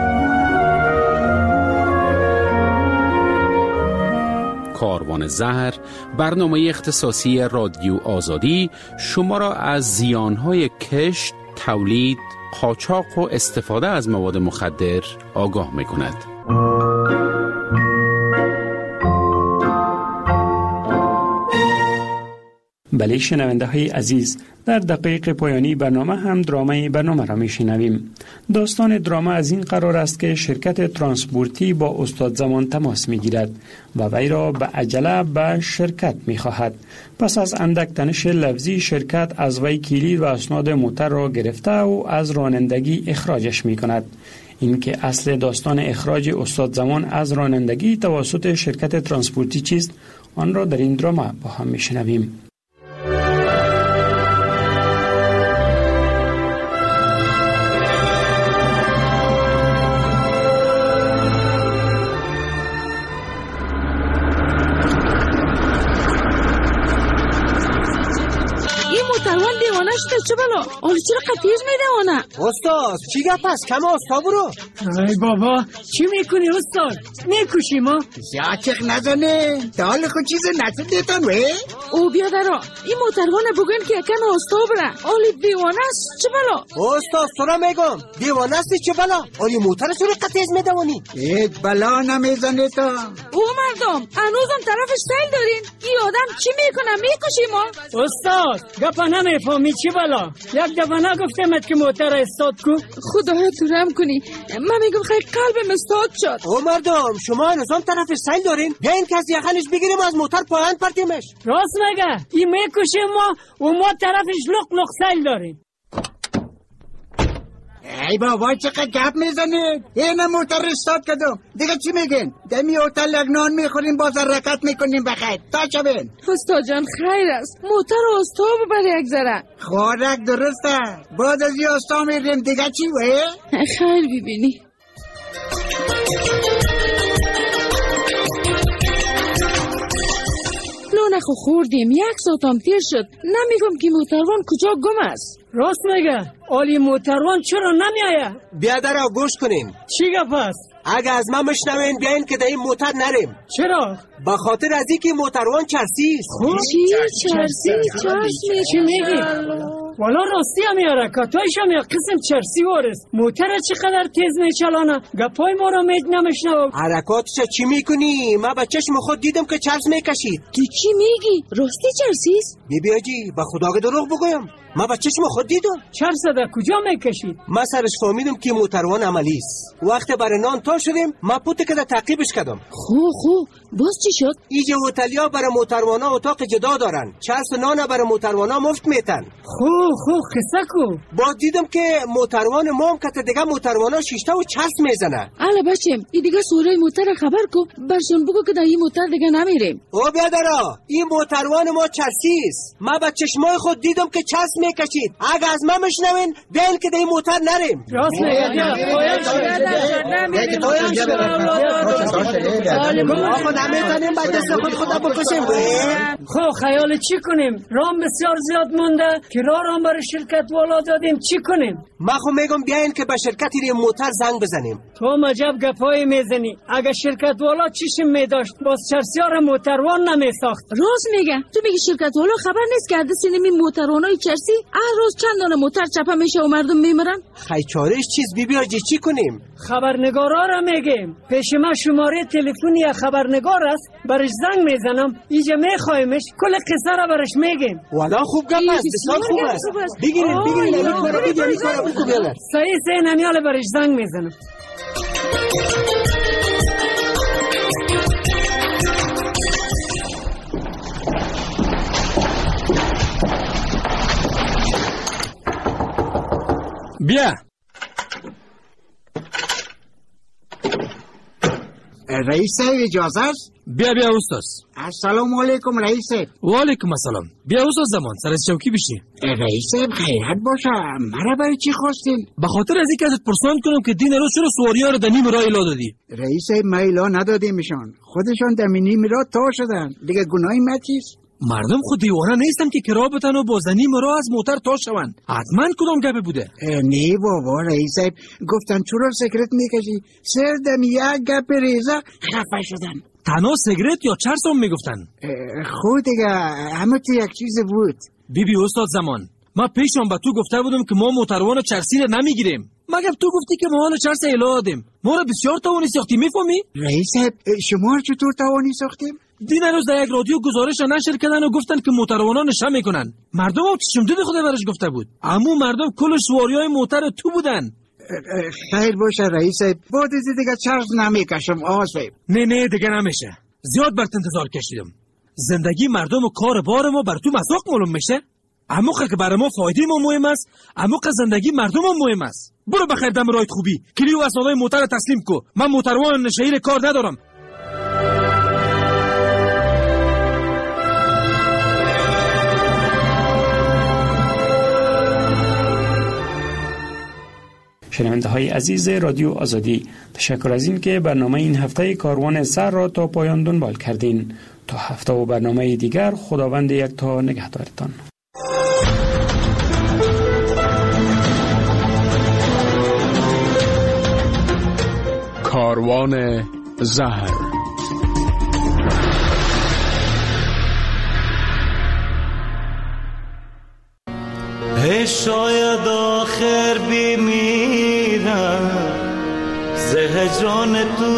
کاروان زهر، برنامه اختصاصی رادیو آزادی، شما را از زیانهای کشت، تولید، قاچاق و استفاده از مواد مخدر آگاه می‌کند. بله شنونده های عزیز، در دقایق پایانی برنامه هم درامه برنامه را می شنویم. داستان درامه از این قرار است که شرکت ترانسپورتی با استاد زمان تماس می گیرد و وی را به عجله به شرکت می خواهد. پس از اندک تنش لفظی شرکت از وی کلید و اسناد موتر را گرفته و از رانندگی اخراجش می کند. این که اصل داستان اخراج استاد زمان از رانندگی توسط شرکت ترانسپورتی چیست، آن را در این درامه با هم می شنویم. چه بلا؟ آلی چرا قطیز میدوانا؟ استاد چی گپ است؟ کم استاد برو. ای بابا چی میکنی استاد؟ میکشی ما؟ یاچق نزنه دال خود چیز نزد دیتان وی؟ او بیادرا این موتروان بگن که کم استاد برا آلی دیوانه است چه بلا؟ استاد سرا میگم دیوانه است چه بلا؟ آلی موتر سوری قطیز میدوانی؟ هیچ بلا نمیزنه تا. او مردم هنوزم طرفش سیل دارین؟ این آدم چی میکنه؟ میکشی ما؟ استاد گپا نمیفهمی چی بلا؟ یک دفعه نگفتمت که موتر استاد کو؟ خدایا تو رحم کنی. من میگم خیلی قلبم استاد شد. او مردم شما هنوزم طرف سیل دارین؟ بیاین که از یخنش بگیریم از موتر پایان پرتیمش. راست مگه؟ این میکشیم ما و ما طرفش لق لق سیل داریم. ای بابا چقدر گپ میزنید؟ این موتر استاد کردم. دیگه چی میگین؟ دمی هتل لگنان میخوریم باز رکت میکنیم بخیر تا شبین. استاد جان خیر است. موتر استاد ببر یک ذره. خوارک درسته. بعد از این استاد میریم دیگه چی وه؟ خیر ببینی. نخو خوردیم یک ساعتم تیر شد. نمیگم که موتروان کجا گم است. راست میگه. آلی موتروان چرا نمیایه؟ بیادر گوش کنین. چی گپ است؟ اگه از من مشنوین بیاین که در این موتر نریم. چرا؟ به خاطر از اینکه موتروان چرسی است. چی چرسی؟ چرسی چی میگی؟ والا راستی هم یا رکاتایش هم یا قسم چرسی وارست. موتر چقدر تیز میچلانه؟ گپای ما را مید نمیشنو. حرکاتش چی میکنی؟ من به چشم خود دیدم که چرس میکشید. تو چی میگی؟ راستی چرسی است؟ بی بی آجی به خدا که دروغ بگویم. من به چشم خود دیدم. چرس در کجا میکشید؟ من سرش فهمیدم که موتروان عملی است. وقت برای نان تا شدیم من پوت که در تعقیبش کردم. خو خو باز چی شد؟ ایجا هتلیا برای موتروانا اتاق جدا دارن. چرس نان برای موتروانا مفت میتن. خو خو قصه کو. با دیدم که موتروان ما که دیگه موتروانا شیشته و چرس میزنه. الا بچم این دیگه سوره موتر خبر کو. برشون بگو که در این موتر دیگه نمیریم. او بیادرا این موتروان ما چرسی است. من با چشمای خود دیدم که چرس میکشید. اگه از من مشنوین بیاین که در این موتر نریم. راست میگه. خود نمیتونیم با دست خود خدا بکشیم. خب خیال چی کنیم؟ رام بسیار زیاد مونده که راه رام برای شرکت والا دادیم چی کنیم؟ من خب میگم بیاین که به شرکت این موتر زنگ بزنیم. تو مجب گپایی میزنی. اگه شرکت والا چیشم میداشت باز چرسیار موتروان نمیساخت. راست میگه. تو میگی شرکت والا خبر نیست که عدد سینمی موتروانای چرسی هر روز چند دانه موتر چپه میشه و مردم میمرن؟ خی چارش چیز بی بی آجی چی کنیم؟ خبرنگارا را میگیم. پیش ما شماره تلفنی خبرنگار است. برش زنگ میزنم. اینجا میخوایمش کل قصه را برش میگیم. والا خوب گپ است. بسیار خوب است. بگیرید بگیرید یعنی کارا بگیرید یعنی کارا بگیرید. صحیح صحیح نمیاله برش زنگ میزنم. بیا رئیس صاحب اجازه است؟ بیا بیا استاد. السلام علیکم رئیس صاحب. و علیکم السلام. بیا استاد زمان سر از چوکی بشی. رئیس صاحب خیرت باشه. مرا برای چی خواستین؟ به خاطر از اینکه ازت پرسان کنم که دین روز چرا سواریا رو در نیم راه الا دادی. رئیس صاحب ما الا ندادیمشان. خودشان در نیم راه تا شدن. دیگه گناهی من چیست؟ مردم خود دیوانه نیستم که کرا بتن و با زنی مرا از موتر تا شون. حتما کدام گپه بوده؟ نه بابا رئیس صاحب گفتن چرا سیگرت میکشی؟ سر دم یک گپ ریزه خفه شدن. تنها سیگرت یا چرس هم میگفتن؟ خود دیگه همه تو یک چیز بود. بی بی استاد زمان ما پیشم به تو گفته بودم که ما موتروان چرسی رو نمیگیریم. مگر تو گفتی که ما حال چرس الادیم. ما رو بسیار تاوانی ساختی میفهمی؟ رئیس صاحب شما چطور تاوانی ساختیم؟ دین روز در یک رادیو گزارش نشر کردن و گفتن که موتروانا نشه میکنن. مردم هم چشم دید خود برش گفته بود. اما مردم کل سواریای موتر تو بودن. خیر باشه رئیس صاحب. بعد از دیگه چرس نمیکشم آقا صاحب. نه نه دیگه نمیشه. زیاد برات انتظار کشیدم. زندگی مردم و کار بار ما بر تو مذاق معلوم میشه. اما که برای ما فایده ما مهم است، اما که زندگی مردم هم مهم است. برو بخیر دم رایت خوبی. کلی و اسنادای موتر تسلیم کو. من موتروان شهیر کار ندارم. شنونده های عزیز رادیو آزادی، تشکر از این که برنامه این هفته کاروان زهر را تا پایان دنبال کردین. تا هفته و برنامه دیگر خداوند یک تا نگهدارتان. کاروان زهر. شاید آخر بمیرم زهجان تو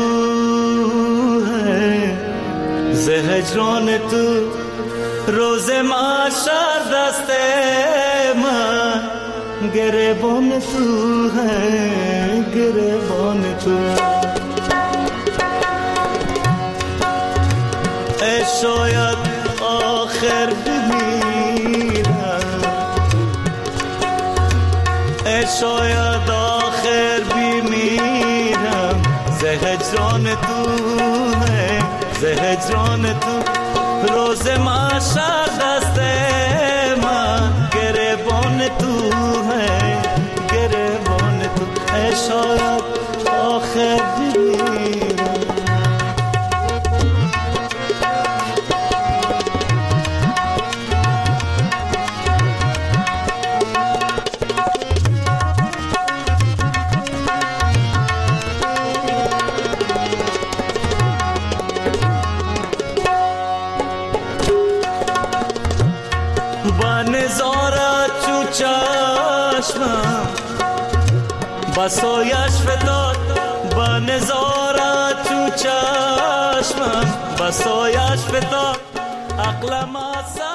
ہے زهجان تو روز محشر دسته گریبان تو ہے گریبان تو ای شاید آخر بمیرم ای شاید آخر بمیرم ز هجران تو ہے ز هجران تو روز محشر دست من گریبان تو ہے گریبان تو ای شاید آخر بمیرم بسایش فتاد با نظارت تو چشمم بسایش فتاد عقلم از